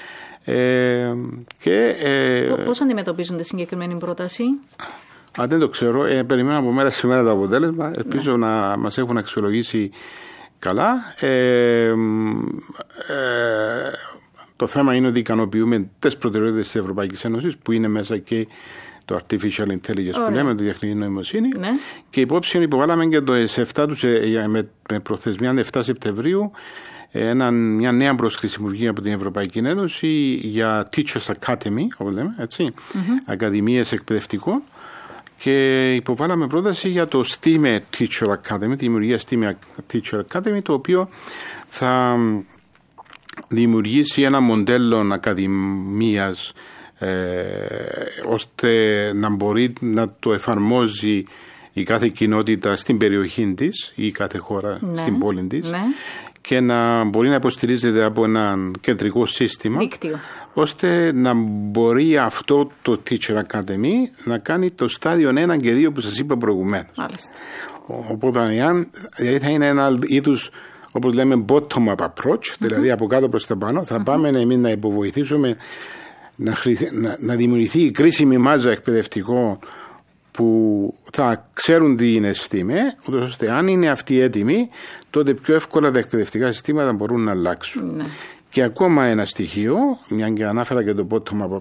Ε, και, ε, Πώς αντιμετωπίζουν τη συγκεκριμένη πρόταση? Αν δεν το ξέρω, ε, περιμένω από μέρα σε μέρα το αποτέλεσμα. Ελπίζω ναι. να μας έχουν αξιολογήσει καλά. Ε, ε, Το θέμα είναι ότι ικανοποιούμε τις προτεραιότητες της Ευρωπαϊκής Ένωσης, που είναι μέσα και το artificial intelligence, Ωραία. που λέμε, το τεχνητή νοημοσύνη. Ναι. Και υπόψη υποβάλαμε και το επτά του, με, με προθεσμία επτά Σεπτεμβρίου, ένα, μια νέα προσχρησιμουργία από την Ευρωπαϊκή Ένωση για Teachers Academy, όπως λέμε, έτσι, mm-hmm. ακαδημίες εκπαιδευτικών. Και υποβάλαμε πρόταση για το STEAM Teacher Academy, τη δημιουργία STEAM Teacher Academy, το οποίο θα δημιουργήσει ένα μοντέλο ακαδημίας ε, ώστε να μπορεί να το εφαρμόζει η κάθε κοινότητα στην περιοχή της ή η κάθε χώρα ναι, στην πόλη της ναι. και να μπορεί να υποστηρίζεται από ένα κεντρικό σύστημα δίκτυο, ώστε να μπορεί αυτό το Teacher Academy να κάνει το στάδιο ένα και δύο που σας είπα προηγουμένως. Μάλιστα. Οπότε αν, δηλαδή θα είναι ένα είδους, όπως λέμε, bottom-up approach, mm-hmm. δηλαδή από κάτω προς τα πάνω. Θα mm-hmm. πάμε εμείς να υποβοηθήσουμε να, χρη... να, να δημιουργηθεί η κρίσιμη μάζα εκπαιδευτικών που θα ξέρουν τι είναι STEAM, ούτως ώστε αν είναι αυτοί έτοιμοι, τότε πιο εύκολα τα εκπαιδευτικά συστήματα μπορούν να αλλάξουν. Mm-hmm. Και ακόμα ένα στοιχείο, μια και ανάφερα και το bottom-up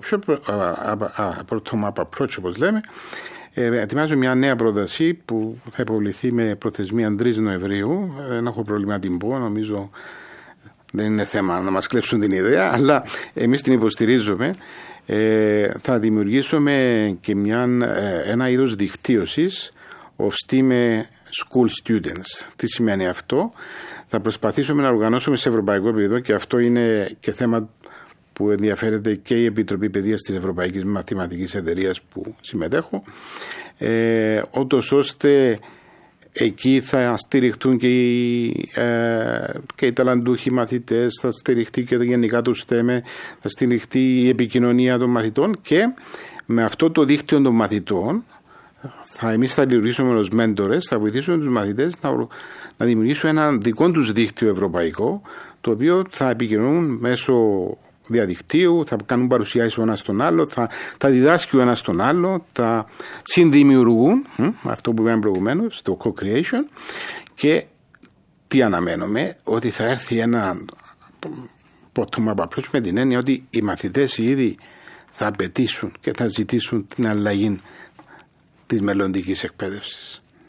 approach, όπως λέμε, Ε, ετοιμάζω μια νέα πρόταση που θα υποβληθεί με προθεσμία τρεις Νοεμβρίου. Δεν έχω πρόβλημα να την πω, νομίζω δεν είναι θέμα να μας κλέψουν την ιδέα, αλλά εμείς την υποστηρίζουμε. Ε, θα δημιουργήσουμε και μια, ένα είδος δικτύωσης of STEAM School Students. Τι σημαίνει αυτό? Θα προσπαθήσουμε να οργανώσουμε σε ευρωπαϊκό επίπεδο, και αυτό είναι και θέμα που ενδιαφέρεται και η Επιτροπή Παιδείας της Ευρωπαϊκής Μαθηματικής Εταιρείας που συμμετέχω, ε, ούτως ώστε εκεί θα στηριχτούν και οι, ε, και οι ταλαντούχοι μαθητές, θα στηριχτεί και το γενικά του στέμε, θα στηριχτεί η επικοινωνία των μαθητών, και με αυτό το δίκτυο των μαθητών θα, εμείς θα λειτουργήσουμε ως μέντορες, θα βοηθήσουμε τους μαθητές να, να δημιουργήσουν ένα δικό τους δίκτυο ευρωπαϊκό, το οποίο θα επικοινωνούν μέσω διαδικτύου, θα κάνουν παρουσιάσεις ο ένας στον άλλο, θα, θα διδάσκει ο ένας στον άλλο, θα συνδημιουργούν, αυτό που είπαμε προηγουμένως, το co-creation, και τι αναμένουμε? Ότι θα έρθει ένα bottom-up approach, με την έννοια ότι οι μαθητές ήδη θα απαιτήσουν και θα ζητήσουν την αλλαγή της μελλοντικής εκπαίδευσης.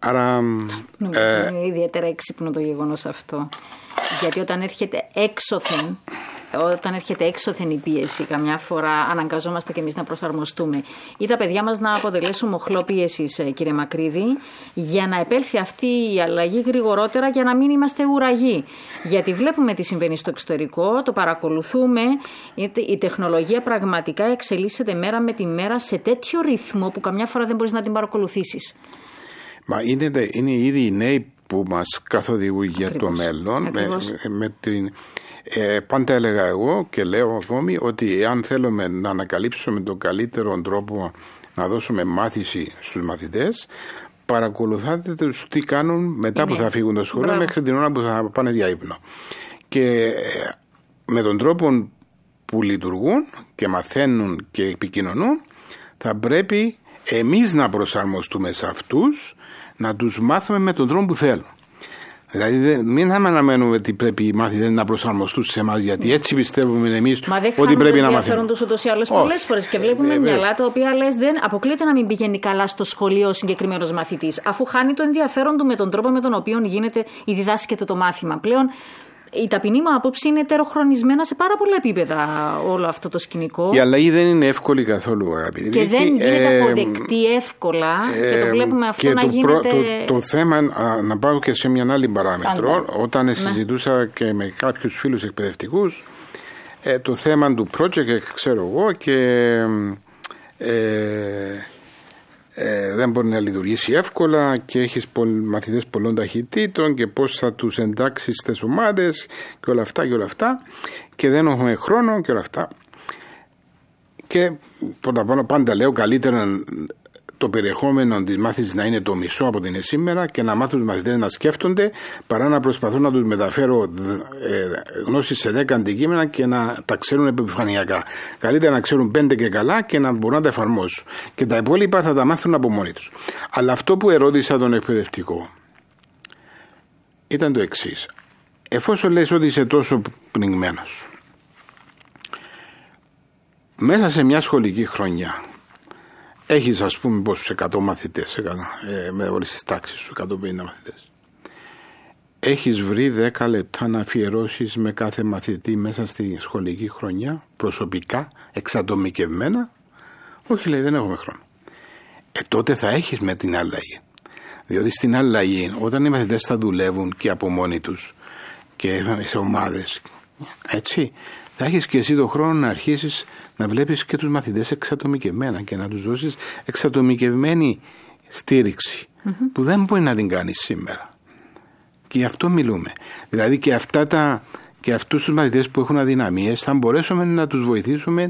Άρα, νομίζω ε, είναι ιδιαίτερα έξυπνο το γεγονός αυτό. Γιατί όταν έρχεται έξωθεν, όταν έρχεται έξωθεν η πίεση, καμιά φορά αναγκαζόμαστε και εμείς να προσαρμοστούμε ή τα παιδιά μας να αποτελέσουν μοχλό πίεσης, κύριε Μακρύδη, για να επέλθει αυτή η αλλαγή γρηγορότερα, για να μην είμαστε ουραγοί. Γιατί βλέπουμε τι συμβαίνει στο εξωτερικό, το παρακολουθούμε, η τεχνολογία πραγματικά εξελίσσεται μέρα με τη μέρα σε τέτοιο ρυθμό που καμιά φορά δεν μπορείς να την παρακολουθήσεις. Μα είναι, είναι ήδη οι νέοι που μας καθοδηγούν για Ακριβώς. το μέλλον. Με, με την, ε, πάντα έλεγα εγώ και λέω ακόμη ότι αν θέλουμε να ανακαλύψουμε τον καλύτερο τρόπο να δώσουμε μάθηση στους μαθητές, παρακολουθάτε τους τι κάνουν μετά είναι. που θα φύγουν το σχολείο Μπράβο. μέχρι την ώρα που θα πάνε για ύπνο. Και με τον τρόπο που λειτουργούν και μαθαίνουν και επικοινωνούν, θα πρέπει εμείς να προσαρμοστούμε σε αυτούς, να τους μάθουμε με τον τρόπο που θέλουν. Δηλαδή μην θα αναμένουμε ότι πρέπει οι μάθητες να προσαρμοστούν σε εμάς, γιατί έτσι πιστεύουμε εμείς ότι πρέπει να μαθαίνουν. Μα δεν χάνουν τους ούτως ή άλλως πολλές φορές και βλέπουμε ε, μυαλά τα οποία λες δεν αποκλείται να μην πηγαίνει καλά στο σχολείο ο συγκεκριμένος μαθητής, αφού χάνει το ενδιαφέρον του με τον τρόπο με τον οποίο γίνεται ή διδάσκεται το μάθημα. Πλέον η ταπεινή μου άποψη είναι τεροχρονισμένα σε πάρα πολλά επίπεδα όλο αυτό το σκηνικό. Η αλλαγή δεν είναι εύκολη καθόλου, αγαπητοί. Και δεν γίνεται ε, αποδεκτή εύκολα ε, και το βλέπουμε αυτό να το γίνεται. Προ, το, το θέμα, να πάω και σε μια άλλη παράμετρο, Πάντα. όταν ναι. συζητούσα και με κάποιους φίλους εκπαιδευτικούς, ε, το θέμα του project, ξέρω εγώ, και ε, Ε, δεν μπορεί να λειτουργήσει εύκολα και έχεις μαθητές πολλών ταχυτήτων και πώς θα τους εντάξεις στις ομάδες και όλα αυτά και όλα αυτά και δεν έχουμε χρόνο και όλα αυτά. Και πρώτα απ' όλα πάντα λέω καλύτερα το περιεχόμενο της μάθησης να είναι το μισό από την σήμερα και να μάθουν τους μαθητές να σκέφτονται παρά να προσπαθούν να τους μεταφέρω ε, γνώσεις σε δέκα αντικείμενα και να τα ξέρουν επιφανειακά. Καλύτερα να ξέρουν πέντε και καλά και να μπορούν να τα εφαρμόσουν. Και τα υπόλοιπα θα τα μάθουν από μόνοι τους. Αλλά αυτό που ερώτησα τον εκπαιδευτικό ήταν το εξής. Εφόσον λες ότι είσαι τόσο πνιγμένος, μέσα σε μια σχολική χρονιά έχεις ας πούμε πόσους εκατό μαθητές ε, με όλες τις τάξεις σου, εκατόν πενήντα μαθητές. Έχεις βρει δέκα λεπτά να αφιερώσεις με κάθε μαθητή μέσα στη σχολική χρονιά, προσωπικά, εξατομικευμένα? Όχι, λέει, δεν έχουμε χρόνο. Ε, τότε θα έχεις με την αλλαγή. Διότι στην αλλαγή, όταν οι μαθητές θα δουλεύουν και από μόνοι τους και σε ομάδες, έτσι, θα έχεις και εσύ τον χρόνο να αρχίσεις να βλέπεις και τους μαθητές εξατομικευμένα και να τους δώσεις εξατομικευμένη στήριξη mm-hmm. που δεν μπορεί να την κάνεις σήμερα. Και γι' αυτό μιλούμε. Δηλαδή και, αυτά τα, και αυτούς τους μαθητές που έχουν αδυναμίες θα μπορέσουμε να τους βοηθήσουμε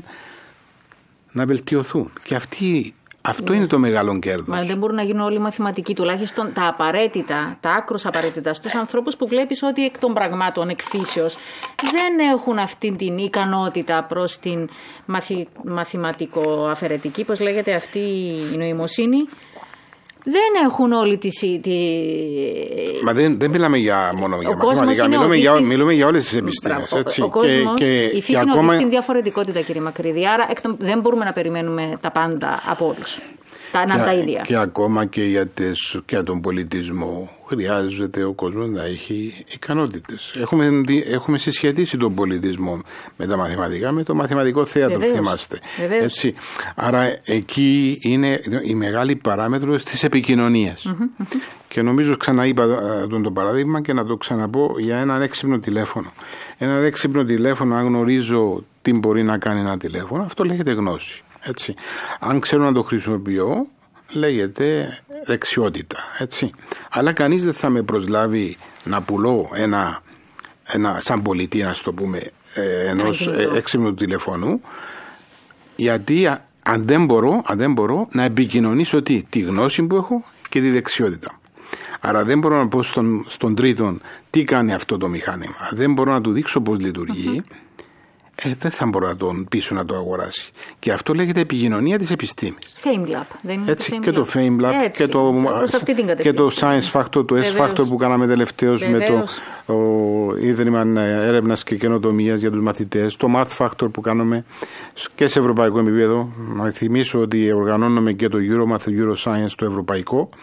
να βελτιωθούν. Και αυτοί, αυτό yeah. είναι το μεγάλο κέρδος. Μα δεν μπορούν να γίνουν όλοι μαθηματικοί, τουλάχιστον τα απαραίτητα, τα άκρως απαραίτητα στους ανθρώπους που βλέπεις ότι εκ των πραγμάτων, εκ φύσεως, δεν έχουν αυτή την ικανότητα προς την μαθη, μαθηματικο-αφαιρετική, πώς λέγεται αυτή η νοημοσύνη. Δεν έχουν όλη τη... τη... Μα δεν, δεν μιλάμε για μόνο για μαθηματικά, μιλούμε για, μιλούμε για όλες τις επιστήμες. Έτσι. Ο, ο κόσμος, και, και, η φύση είναι ακόμα... στην διαφορετικότητα, κύριε Μακρύδη, άρα δεν μπορούμε να περιμένουμε τα πάντα από όλους. Τα, και, τα ίδια. Και ακόμα και για, τις, και για τον πολιτισμό χρειάζεται ο κόσμος να έχει ικανότητες. Έχουμε, έχουμε συσχετίσει τον πολιτισμό με τα μαθηματικά, με το μαθηματικό θέατρο, θυμάστε. Έτσι. Άρα εκεί είναι η μεγάλη παράμετρος της επικοινωνίας. Mm-hmm, mm-hmm. Και νομίζω ξαναείπα τον το παράδειγμα και να το ξαναπώ για έναν έξυπνο τηλέφωνο. Ένα έξυπνο τηλέφωνο, αν γνωρίζω τι μπορεί να κάνει ένα τηλέφωνο, αυτό λέγεται γνώση. Έτσι. Αν ξέρω να το χρησιμοποιώ, λέγεται δεξιότητα. Έτσι. Αλλά κανείς δεν θα με προσλάβει να πουλώ ένα, ένα σαν πολιτή, να το πούμε, ενός έξυπνου τηλεφώνου, γιατί αν δεν μπορώ, αν δεν μπορώ να επικοινωνήσω τι, τη γνώση που έχω και τη δεξιότητα. Άρα δεν μπορώ να πω στον, στον τρίτον τι κάνει αυτό το μηχάνημα. Δεν μπορώ να του δείξω πώς λειτουργεί. Mm-hmm. Ε, δεν θα μπορώ να τον πείσω να το αγοράσει. Και αυτό λέγεται επικοινωνία της επιστήμης. FameLab. Δεν είναι έτσι, το και το FameLab έτσι, και, το, και το Science Factor, το S Factor που κάναμε τελευταίως με το ο, Ίδρυμα Έρευνας και Καινοτομίας για τους μαθητές, το Math Factor που κάνουμε και σε ευρωπαϊκό επίπεδο. Να θυμίσω ότι οργανώνουμε και το Euromath, Euroscience το ευρωπαϊκό,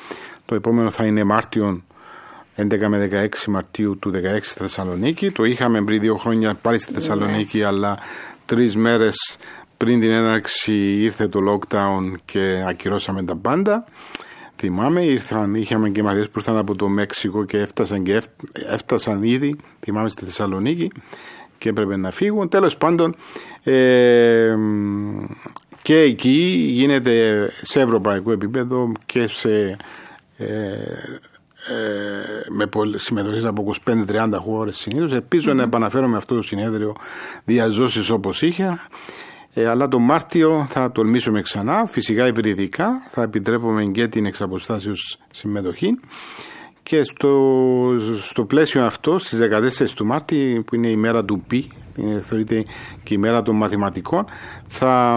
Το επόμενο θα είναι Μάρτιο, έντεκα με δεκαέξι Μαρτίου του δεκαέξι στη Θεσσαλονίκη. Το είχαμε πριν δύο χρόνια πάλι στη Θεσσαλονίκη, ναι. αλλά τρεις μέρες πριν την έναρξη ήρθε το lockdown και ακυρώσαμε τα πάντα. Θυμάμαι, ήρθαν, είχαμε και μαθητές που ήρθαν από το Μέξικο και έφτασαν και έφτασαν ήδη, θυμάμαι, στη Θεσσαλονίκη και έπρεπε να φύγουν. Τέλος πάντων, ε, και εκεί γίνεται σε ευρωπαϊκό επίπεδο και σε, ε, ε, με συμμετοχές από είκοσι πέντε με τριάντα χώρες συνήθως. Ελπίζω mm-hmm. να επαναφέρομαι αυτό το συνέδριο διαζώσεις όπως είχε. Ε, αλλά το Μάρτιο θα τολμήσουμε ξανά, φυσικά υβριδικά, θα επιτρέπουμε και την εξαποστάσεως συμμετοχή και στο, στο πλαίσιο αυτό στις δεκατέσσερις του Μάρτη, που είναι η μέρα του Πι, είναι, θεωρείται και η μέρα των μαθηματικών, θα,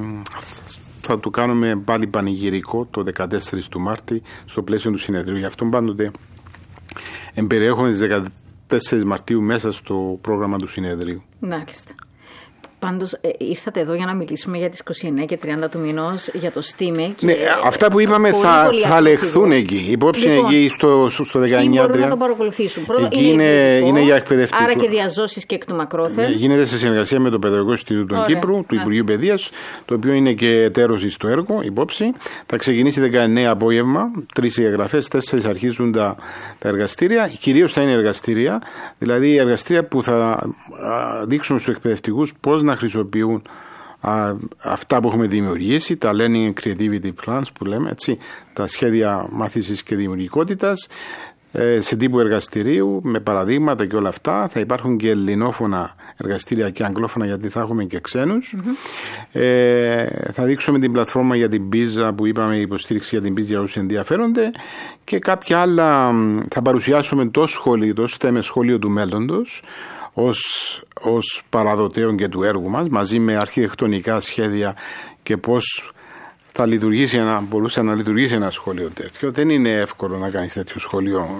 θα το κάνουμε πάλι πανηγυρικό το δεκατέσσερις του Μάρτη στο πλαίσιο του συνεδρίου. Γι' αυτό πάντοτε εμπεριέχουμε τις δεκατέσσερις Μαρτίου μέσα στο πρόγραμμα του συνεδρίου. Μάλιστα. Πάντως ε, ήρθατε εδώ για να μιλήσουμε για τις είκοσι εννέα και τριάντα του μηνός για το στίμε. Ναι, και, αυτά που είπαμε πολύ, θα, πολύ θα λεχθούν εκεί. Υπόψη λοιπόν, είναι εκεί στο, στο δεκαεννιά τριάντα. Μπορούν να το παρακολουθήσουν. Πρώτα εκεί είναι, είναι, είναι για εκπαιδευτικό. Άρα και διαζώσεις και εκ του μακρόθεν. Γίνεται σε συνεργασία με το Παιδαγωγικό Ινστιτούτο Κύπρου, του Υπουργείου Παιδείας, το οποίο είναι και εταίρος στο έργο, υπόψη. Θα ξεκινήσει δεκαεννέα απόγευμα, τρεις οι εγγραφές, τέσσερις αρχίζουν τα, τα εργαστήρια. Κυρίως θα είναι εργαστήρια, δηλαδή εργαστήρια που θα δείξουν στους εκπαιδευτικούς πώς να χρησιμοποιούν Α, αυτά που έχουμε δημιουργήσει, τα Learning and Creativity Plans που λέμε, έτσι, τα σχέδια μάθησης και δημιουργικότητας ε, σε τύπου εργαστηρίου με παραδείγματα και όλα αυτά. Θα υπάρχουν και ελληνόφωνα εργαστήρια και αγγλόφωνα, γιατί θα έχουμε και ξένους. Mm-hmm. Ε, θα δείξουμε την πλατφόρμα για την πίζα που είπαμε, υποστήριξη για την πίζα για όσους ενδιαφέρονται, και κάποια άλλα. Θα παρουσιάσουμε το σχολείο, το STEM σχολείο του μέλλοντος, ως, ως παραδοτέων και του έργου μας, μαζί με αρχιτεκτονικά σχέδια και πώς θα λειτουργήσει ένα, μπορούσε να λειτουργήσει ένα σχολείο τέτοιο. Δεν είναι εύκολο να κάνεις τέτοιο σχολείο α,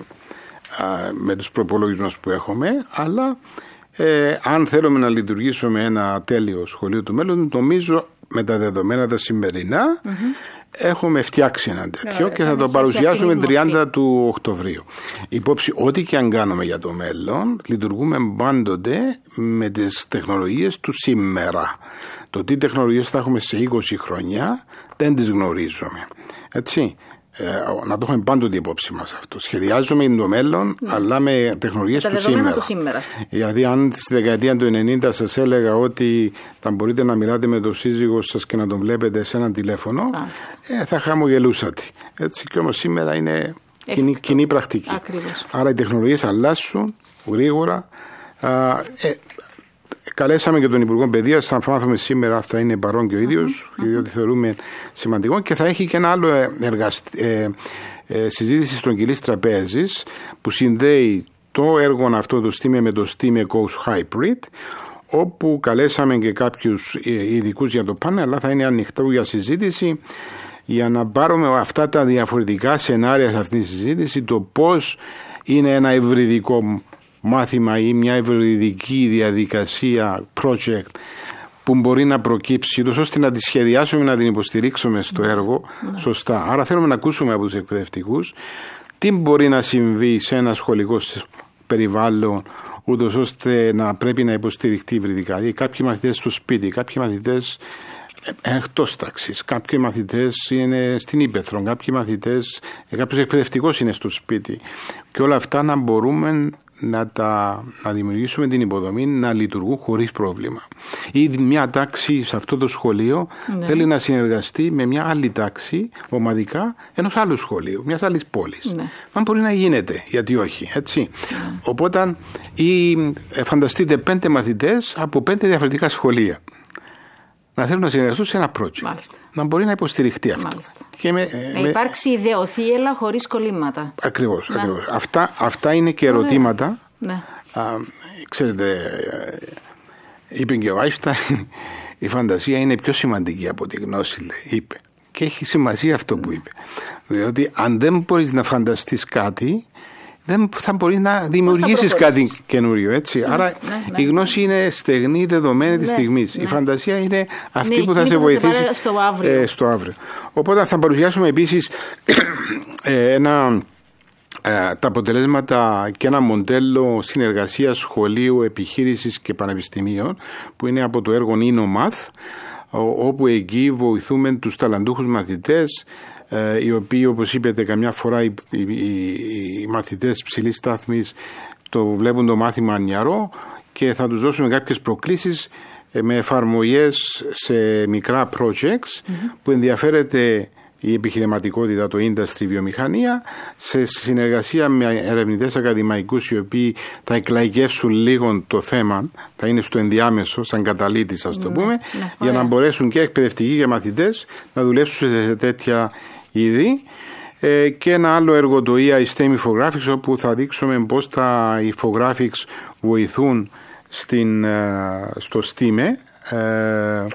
με τους προπολογισμούς που έχουμε, αλλά ε, αν θέλουμε να λειτουργήσουμε ένα τέλειο σχολείο του μέλλον, νομίζω με τα δεδομένα τα σημερινά mm-hmm. έχουμε φτιάξει ένα τέτοιο yeah, και θα το παρουσιάσουμε τριάντα του Οκτωβρίου. Υπόψη, ό,τι και αν κάνουμε για το μέλλον, λειτουργούμε πάντοτε με τις τεχνολογίες του σήμερα. Το τι τεχνολογίες θα έχουμε σε είκοσι χρόνια δεν τις γνωρίζουμε. Έτσι. Ε, να το έχουμε πάντοτε υπόψη μας αυτό. Σχεδιάζουμε το μέλλον, mm. αλλά με τεχνολογίες του σήμερα. του σήμερα. Δηλαδή, αν στη δεκαετία του ενενήντα σας έλεγα ότι θα μπορείτε να μιλάτε με τον σύζυγο σας και να τον βλέπετε σε έναν τηλέφωνο, ε, θα χαμογελούσατε. Έτσι, και όμως σήμερα είναι κοινή, κοινή πρακτική. Ακριβώς. Άρα οι τεχνολογίες αλλάσουν γρήγορα. Α, ε, Καλέσαμε και τον Υπουργό Παιδείας, θα μάθουμε σήμερα, θα είναι παρόν και ο ίδιος, mm-hmm. διότι θεωρούμε σημαντικό, και θα έχει και ένα άλλο εργαστη... ε, ε, συζήτηση στρογγυλής τραπέζης που συνδέει το έργο αυτό, το STEAM, με το STEAM Echoes Hybrid, όπου καλέσαμε και κάποιους ειδικούς για το πάνελ, αλλά θα είναι ανοιχτό για συζήτηση, για να πάρουμε αυτά τα διαφορετικά σενάρια σε αυτή τη συζήτηση, το πώς είναι ένα ευρυδικό μάθημα ή μια ευρυδική διαδικασία, project που μπορεί να προκύψει, ώστε να τη σχεδιάσουμε, να την υποστηρίξουμε στο έργο mm. σωστά. Άρα θέλουμε να ακούσουμε από τους εκπαιδευτικούς τι μπορεί να συμβεί σε ένα σχολικό περιβάλλον, ούτως ώστε να πρέπει να υποστηριχτεί υβριδικά. Δηλαδή κάποιοι μαθητές στο σπίτι, κάποιοι μαθητές εκτός τάξης, κάποιοι μαθητές είναι στην ύπαιθρο, κάποιοι μαθητές, κάποιος εκπαιδευτικός είναι στο σπίτι, και όλα αυτά να μπορούμε να, τα, να δημιουργήσουμε την υποδομή να λειτουργούν χωρίς πρόβλημα. Ή μια τάξη σε αυτό το σχολείο ναι. θέλει να συνεργαστεί με μια άλλη τάξη ομαδικά ενός άλλου σχολείου, μιας άλλης πόλης. Ναι. Αν μπορεί να γίνεται, γιατί όχι, έτσι. Ναι. Οπότε, ή ε, φανταστείτε πέντε μαθητές από πέντε διαφορετικά σχολεία να θέλουν να συνεργαστούν σε ένα project. Μάλιστα. Να μπορεί να υποστηριχτεί αυτό. Και με, να με... υπάρξει ιδεοθύελα χωρίς κολλήματα. Ακριβώς. ακριβώς. Αυτά, αυτά είναι και ερωτήματα. Ναι. Α, ξέρετε, είπε και ο Άινστάιν, η φαντασία είναι πιο σημαντική από τη γνώση, λέει, είπε. Και έχει σημασία αυτό που είπε. Διότι αν δεν μπορείς να φανταστείς κάτι, δεν θα μπορεί να δημιουργήσεις κάτι καινούριο. Έτσι. Ναι, Άρα ναι, ναι, η γνώση ναι. είναι στεγνή, δεδομένη ναι, της στιγμής. Ναι. Η φαντασία είναι αυτή ναι, που θα σε βοηθήσει θα στο, αύριο. Ε, στο αύριο. Οπότε θα παρουσιάσουμε επίσης ε, ένα, ε, τα αποτελέσματα και ένα μοντέλο συνεργασίας σχολείου, επιχείρησης και πανεπιστημίων που είναι από το έργο InnoMath, όπου εκεί βοηθούμε τους ταλαντούχους μαθητές, οι οποίοι, όπως είπετε, καμιά φορά οι, οι, οι μαθητές ψηλής στάθμης το βλέπουν το μάθημα ανιαρό και θα τους δώσουμε κάποιες προκλήσεις με εφαρμογές σε μικρά projects mm-hmm. που ενδιαφέρεται η επιχειρηματικότητα, το industry, βιομηχανία, σε συνεργασία με ερευνητές ακαδημαϊκούς οι οποίοι θα εκλαϊκεύσουν λίγο το θέμα, θα είναι στο ενδιάμεσο, σαν καταλήτης, ας το πούμε, ναι, ναι, για να μπορέσουν και εκπαιδευτικοί και μαθητές να δουλέψουν σε τέτοια είδη. Ε, και ένα άλλο έργο, το ι άι STEM Infographics, όπου θα δείξουμε πώς τα infographics βοηθούν στην, στο STEAM. Ε,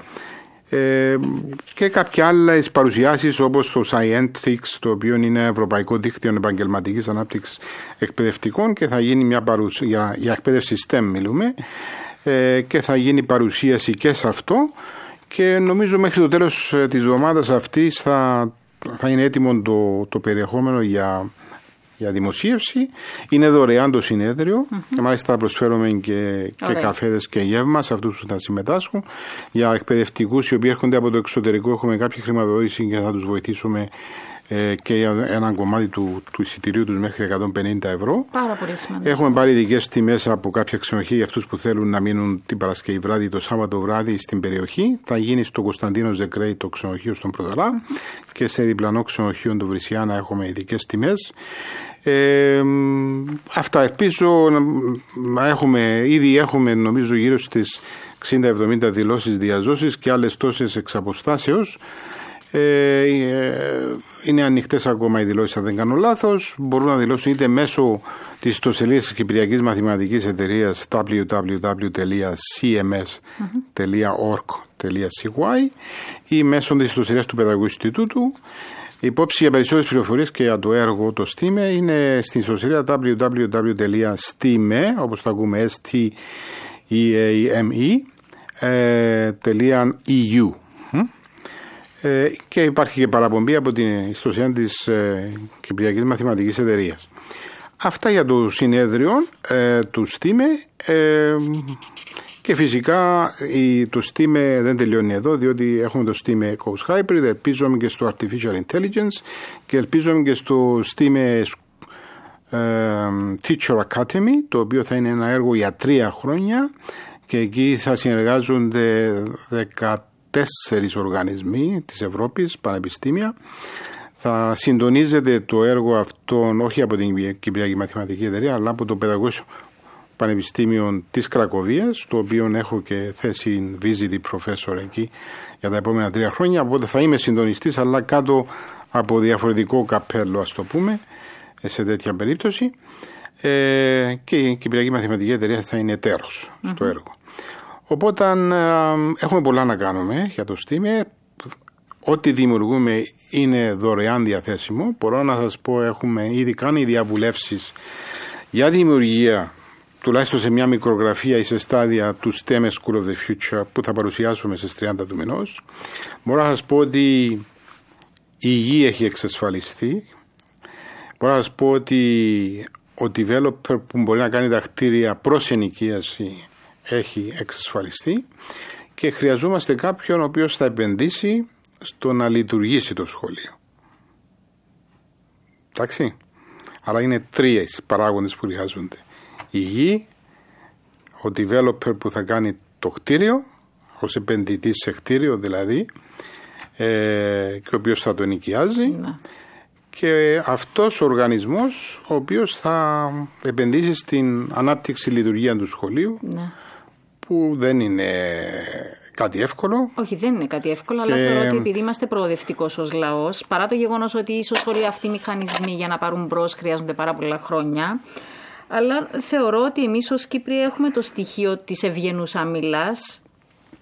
Ε, και κάποια άλλες παρουσιάσεις όπως το Scientics, το οποίο είναι Ευρωπαϊκό Δίκτυο Επαγγελματικής Ανάπτυξης Εκπαιδευτικών και θα γίνει μια παρουσία για, για εκπαίδευση STEM μιλούμε ε, και θα γίνει παρουσίαση και σε αυτό και νομίζω μέχρι το τέλος της εβδομάδας αυτής θα, θα είναι έτοιμο το, το περιεχόμενο για για δημοσίευση. Είναι δωρεάν το συνέδριο mm-hmm. και μάλιστα θα προσφέρουμε και, και καφέδες και γεύμα σε αυτούς που θα συμμετάσχουν. Για εκπαιδευτικούς οι οποίοι έρχονται από το εξωτερικό έχουμε κάποια χρηματοδότηση και θα τους βοηθήσουμε ε, και για ένα κομμάτι του, του εισιτηρίου τους μέχρι εκατόν πενήντα ευρώ. Πάρα πολύ σημαντικό. Έχουμε πάρει ειδικές τιμές από κάποια ξενοδοχεία για αυτούς που θέλουν να μείνουν την Παρασκευή βράδυ, το Σάββατο βράδυ στην περιοχή. Θα γίνει στο Κωνσταντίνο Ζεκρέη το ξενοδοχείο στον Πρωταρά mm-hmm. και σε διπλανό ξενοδοχείο του Βρυσιάνα έχουμε ειδικές τιμές. Ε, αυτά ελπίζω να έχουμε, ήδη έχουμε νομίζω γύρω στις εξήντα εβδομήντα δηλώσεις διαζώσης και άλλες τόσες εξ αποστάσεως. Ε, είναι ανοιχτές ακόμα οι δηλώσεις αν δεν κάνω λάθος. Μπορούν να δηλώσουν είτε μέσω της ιστοσελίδας της Κυπριακής Μαθηματικής Εταιρείας double-u double-u double-u τελεία σι εμ ες τελεία org τελεία σι γουάι ή μέσω της ιστοσελίδας του Παιδαγωγικού Ινστιτούτου. Υπόψη για περισσότερες πληροφορίες και για το έργο το STEAM είναι στην ιστοσελίδα double-u double-u double-u τελεία steme, όπως το ακούμε ες τι ι έι εμ ι, τελεία ι γιου. Και υπάρχει και παραπομπή από την ιστοσελίδα της Κυπριακής Μαθηματικής Εταιρείας. Αυτά για το συνέδριο ε, του STEAM. Ε, Και φυσικά το STEAM δεν τελειώνει εδώ, διότι έχουμε το STEAM Coach Hybrid, ελπίζουμε και στο Artificial Intelligence και ελπίζουμε και στο STEAM Teacher Academy, το οποίο θα είναι ένα έργο για τρία χρόνια και εκεί θα συνεργάζονται δεκατέσσερις οργανισμοί της Ευρώπης, πανεπιστήμια. Θα συντονίζεται το έργο αυτό όχι από την Κυπριακή Μαθηματική Εταιρεία, αλλά από το Παιδαγωγικό Πανεπιστήμιο της Κρακοβίας, το οποίο έχω και θέση visiting professor εκεί για τα επόμενα τρία χρόνια, οπότε θα είμαι συντονιστής αλλά κάτω από διαφορετικό καπέλο, ας το πούμε, σε τέτοια περίπτωση, ε, και η Κυπριακή Μαθηματική Εταιρεία θα είναι εταίρος mm-hmm. στο έργο. Οπότε ε, έχουμε πολλά να κάνουμε για το STEAM. Ό,τι δημιουργούμε είναι δωρεάν διαθέσιμο. Μπορώ να σας πω, έχουμε ήδη κάνει διαβουλεύσεις για δημιουργία τουλάχιστον σε μια μικρογραφία ή σε στάδια του STEM School of the Future που θα παρουσιάσουμε στις τριάντα του μηνός. Μπορώ να σας πω ότι η υγεία έχει εξασφαλιστεί. Μπορώ να σας πω ότι ο developer που μπορεί να κάνει τα κτίρια προς ενοικίαση έχει εξασφαλιστεί και χρειαζόμαστε κάποιον ο οποίος θα επενδύσει στο να λειτουργήσει το σχολείο. Εντάξει. Άρα είναι τρεις παράγοντες που χρειάζονται. Η γη, ο developer που θα κάνει το κτίριο, ως επενδυτής σε κτίριο δηλαδή, ε, και ο οποίος θα το ενοικιάζει, ναι. και αυτός ο οργανισμός ο οποίος θα επενδύσει στην ανάπτυξη λειτουργία του σχολείου, ναι. που δεν είναι κάτι εύκολο. Όχι, δεν είναι κάτι εύκολο, και... αλλά θεωρώ ότι επειδή είμαστε προοδευτικός ως λαός, παρά το γεγονός ότι ίσως όλοι αυτοί οι μηχανισμοί για να πάρουν μπρος χρειάζονται πάρα πολλά χρόνια, αλλά θεωρώ ότι εμείς ως Κύπροι έχουμε το στοιχείο της ευγενούς αμυλάς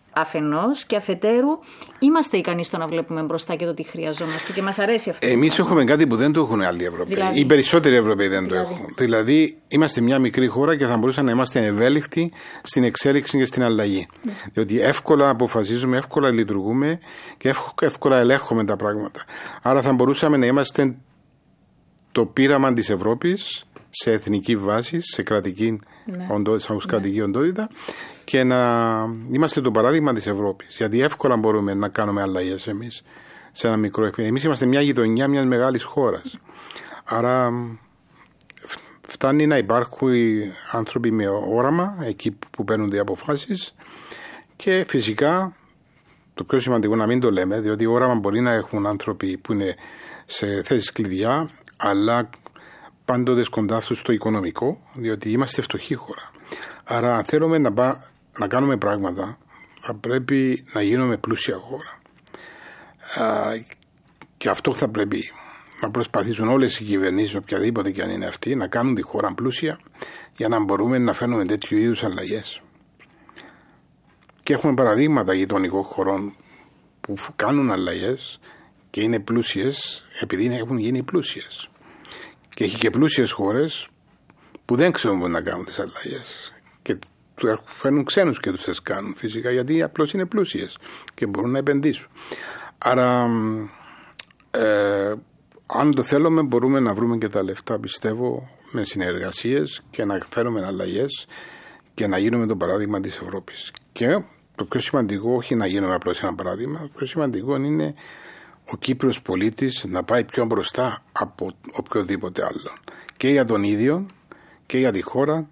αφενός, και αφετέρου είμαστε ικανοί στο να βλέπουμε μπροστά και το τι χρειαζόμαστε και μας αρέσει αυτό. Εμείς έχουμε κάτι που δεν το έχουν άλλοι Ευρωπαίοι. Δηλαδή, οι περισσότεροι Ευρωπαίοι δεν δηλαδή. το έχουν. Δηλαδή, είμαστε μια μικρή χώρα και θα μπορούσαμε να είμαστε ευέλικτοι στην εξέλιξη και στην αλλαγή. Mm. Διότι εύκολα αποφασίζουμε, εύκολα λειτουργούμε και εύκολα ελέγχουμε τα πράγματα. Άρα θα μπορούσαμε να είμαστε το πείραμα της Ευρώπης σε εθνική βάση, σε κρατική, ναι. οντό, σε κρατική ναι. οντότητα, και να είμαστε το παράδειγμα της Ευρώπης. Γιατί εύκολα μπορούμε να κάνουμε αλλαγές εμείς σε ένα μικρό επίπεδο. Εμείς είμαστε μια γειτονιά μιας μεγάλης χώρας. Άρα φτάνει να υπάρχουν άνθρωποι με όραμα εκεί που παίρνουν οι αποφάσεις, και φυσικά το πιο σημαντικό να μην το λέμε, διότι όραμα μπορεί να έχουν άνθρωποι που είναι σε θέσεις κλειδιά, αλλά πάντοτε κοντά τους στο οικονομικό, διότι είμαστε φτωχή χώρα. Άρα αν θέλουμε να, πά, να κάνουμε πράγματα, θα πρέπει να γίνουμε πλούσια χώρα. Α, και αυτό θα πρέπει να προσπαθήσουν όλες οι κυβερνήσεις, οποιαδήποτε και αν είναι αυτή, να κάνουν τη χώρα πλούσια, για να μπορούμε να φέρνουμε τέτοιου είδους αλλαγές. Και έχουμε παραδείγματα γειτονικών χωρών που κάνουν αλλαγές και είναι πλούσιες επειδή έχουν γίνει πλούσιες. Και έχει και πλούσιες χώρες που δεν ξέρουν πώς να κάνουν τις αλλαγές και φέρνουν ξένους και τους τις κάνουν φυσικά, γιατί απλώς είναι πλούσιες και μπορούν να επενδύσουν. Άρα ε, αν το θέλουμε μπορούμε να βρούμε και τα λεφτά, πιστεύω, με συνεργασίες και να φέρουμε αλλαγές και να γίνουμε το παράδειγμα της Ευρώπης. Και το πιο σημαντικό, όχι να γίνουμε απλώς ένα παράδειγμα, το πιο σημαντικό είναι ο Κύπριος πολίτης να πάει πιο μπροστά από οποιοδήποτε άλλο. Και για τον ίδιο, και για τη χώρα,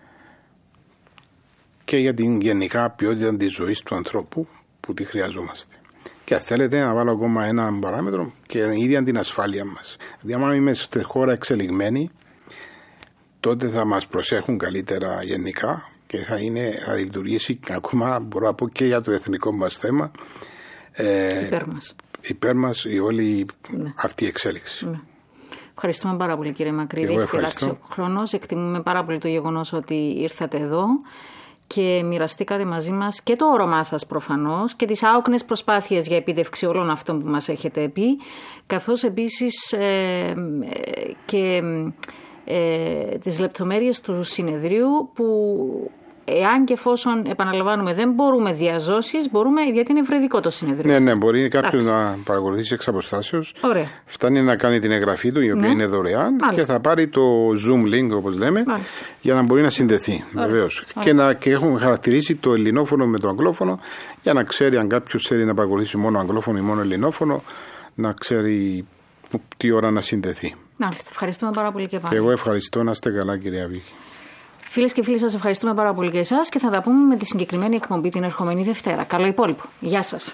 και για την γενικά ποιότητα της ζωής του ανθρώπου που τη χρειαζόμαστε. Και αν θέλετε να βάλω ακόμα ένα παράμετρο, και η ίδια την ασφάλεια μας. Δηλαδή, αν είμαστε στη χώρα εξελιγμένη, τότε θα μας προσέχουν καλύτερα γενικά και θα, είναι, θα λειτουργήσει ακόμα, μπορώ να πω, και για το εθνικό μας θέμα. Ε, υπέρ μας. Υπέρ μας η όλη ναι. αυτή η εξέλιξη. Ναι. Ευχαριστούμε πάρα πολύ, κύριε Μακρύδη. Έχει περάσει ο χρόνος. Εκτιμούμε πάρα πολύ το γεγονός ότι ήρθατε εδώ και μοιραστήκατε μαζί μας και το όραμά σας προφανώς και τις άοκνες προσπάθειες για επίτευξη όλων αυτών που μας έχετε πει, καθώς επίσης ε, και ε, τις λεπτομέρειες του συνεδρίου που, εάν και εφόσον, επαναλαμβάνουμε, δεν μπορούμε διαζώσεις, μπορούμε, γιατί είναι ευρυδικό το συνεδρίο. Ναι, ναι, μπορεί κάποιος να παρακολουθήσει εξ αποστάσεως. Ωραία. Φτάνει να κάνει την εγγραφή του, η οποία ναι. είναι δωρεάν. Μάλιστα. Και θα πάρει το Zoom link, όπως λέμε, μάλιστα, για να μπορεί να συνδεθεί. Βεβαίως. Και, να, και έχουμε χαρακτηρίσει το ελληνόφωνο με το αγγλόφωνο, για να ξέρει, αν κάποιος θέλει να παρακολουθήσει μόνο αγγλόφωνο ή μόνο ελληνόφωνο, να ξέρει τι ώρα να συνδεθεί. Μάλιστα. Ευχαριστούμε πάρα πολύ και πάλι. Και εγώ ευχαριστώ. Να είστε καλά, κυρία Βίκη. Φίλες και φίλοι, σας ευχαριστούμε πάρα πολύ και εσάς και θα τα πούμε με τη συγκεκριμένη εκπομπή την ερχομένη Δευτέρα. Καλό υπόλοιπο. Γεια σας.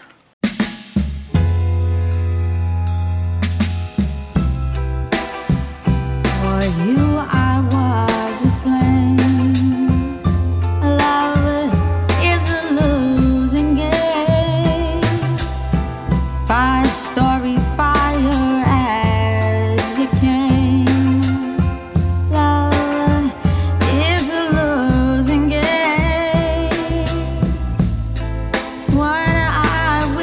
What I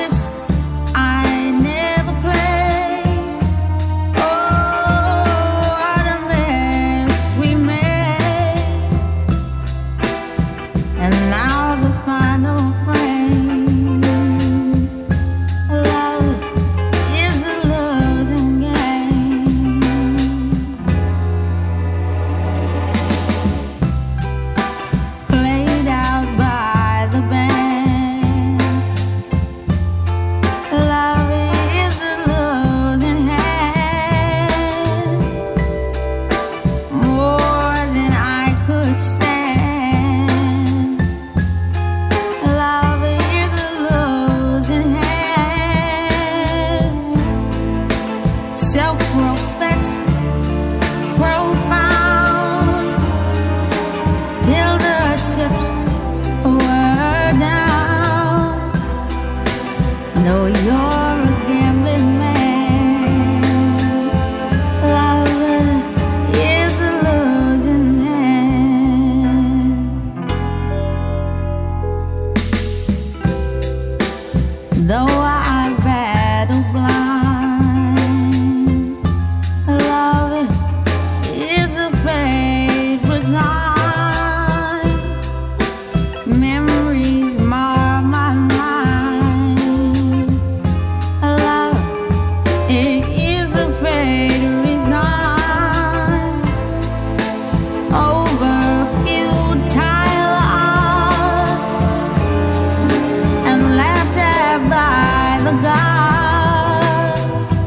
the God,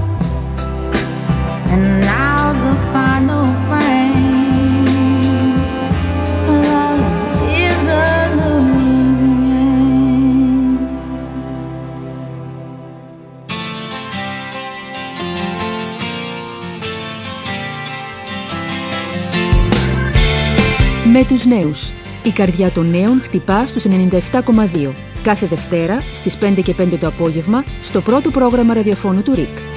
and now the final frame. Love is a losing game. Με τους νέους. Η καρδιά των νέων χτυπά στους ενενήντα επτά κόμμα δύο. Κάθε Δευτέρα στις πέντε και πέντε το απόγευμα στο πρώτο πρόγραμμα ραδιοφώνου του ΡΙΚ.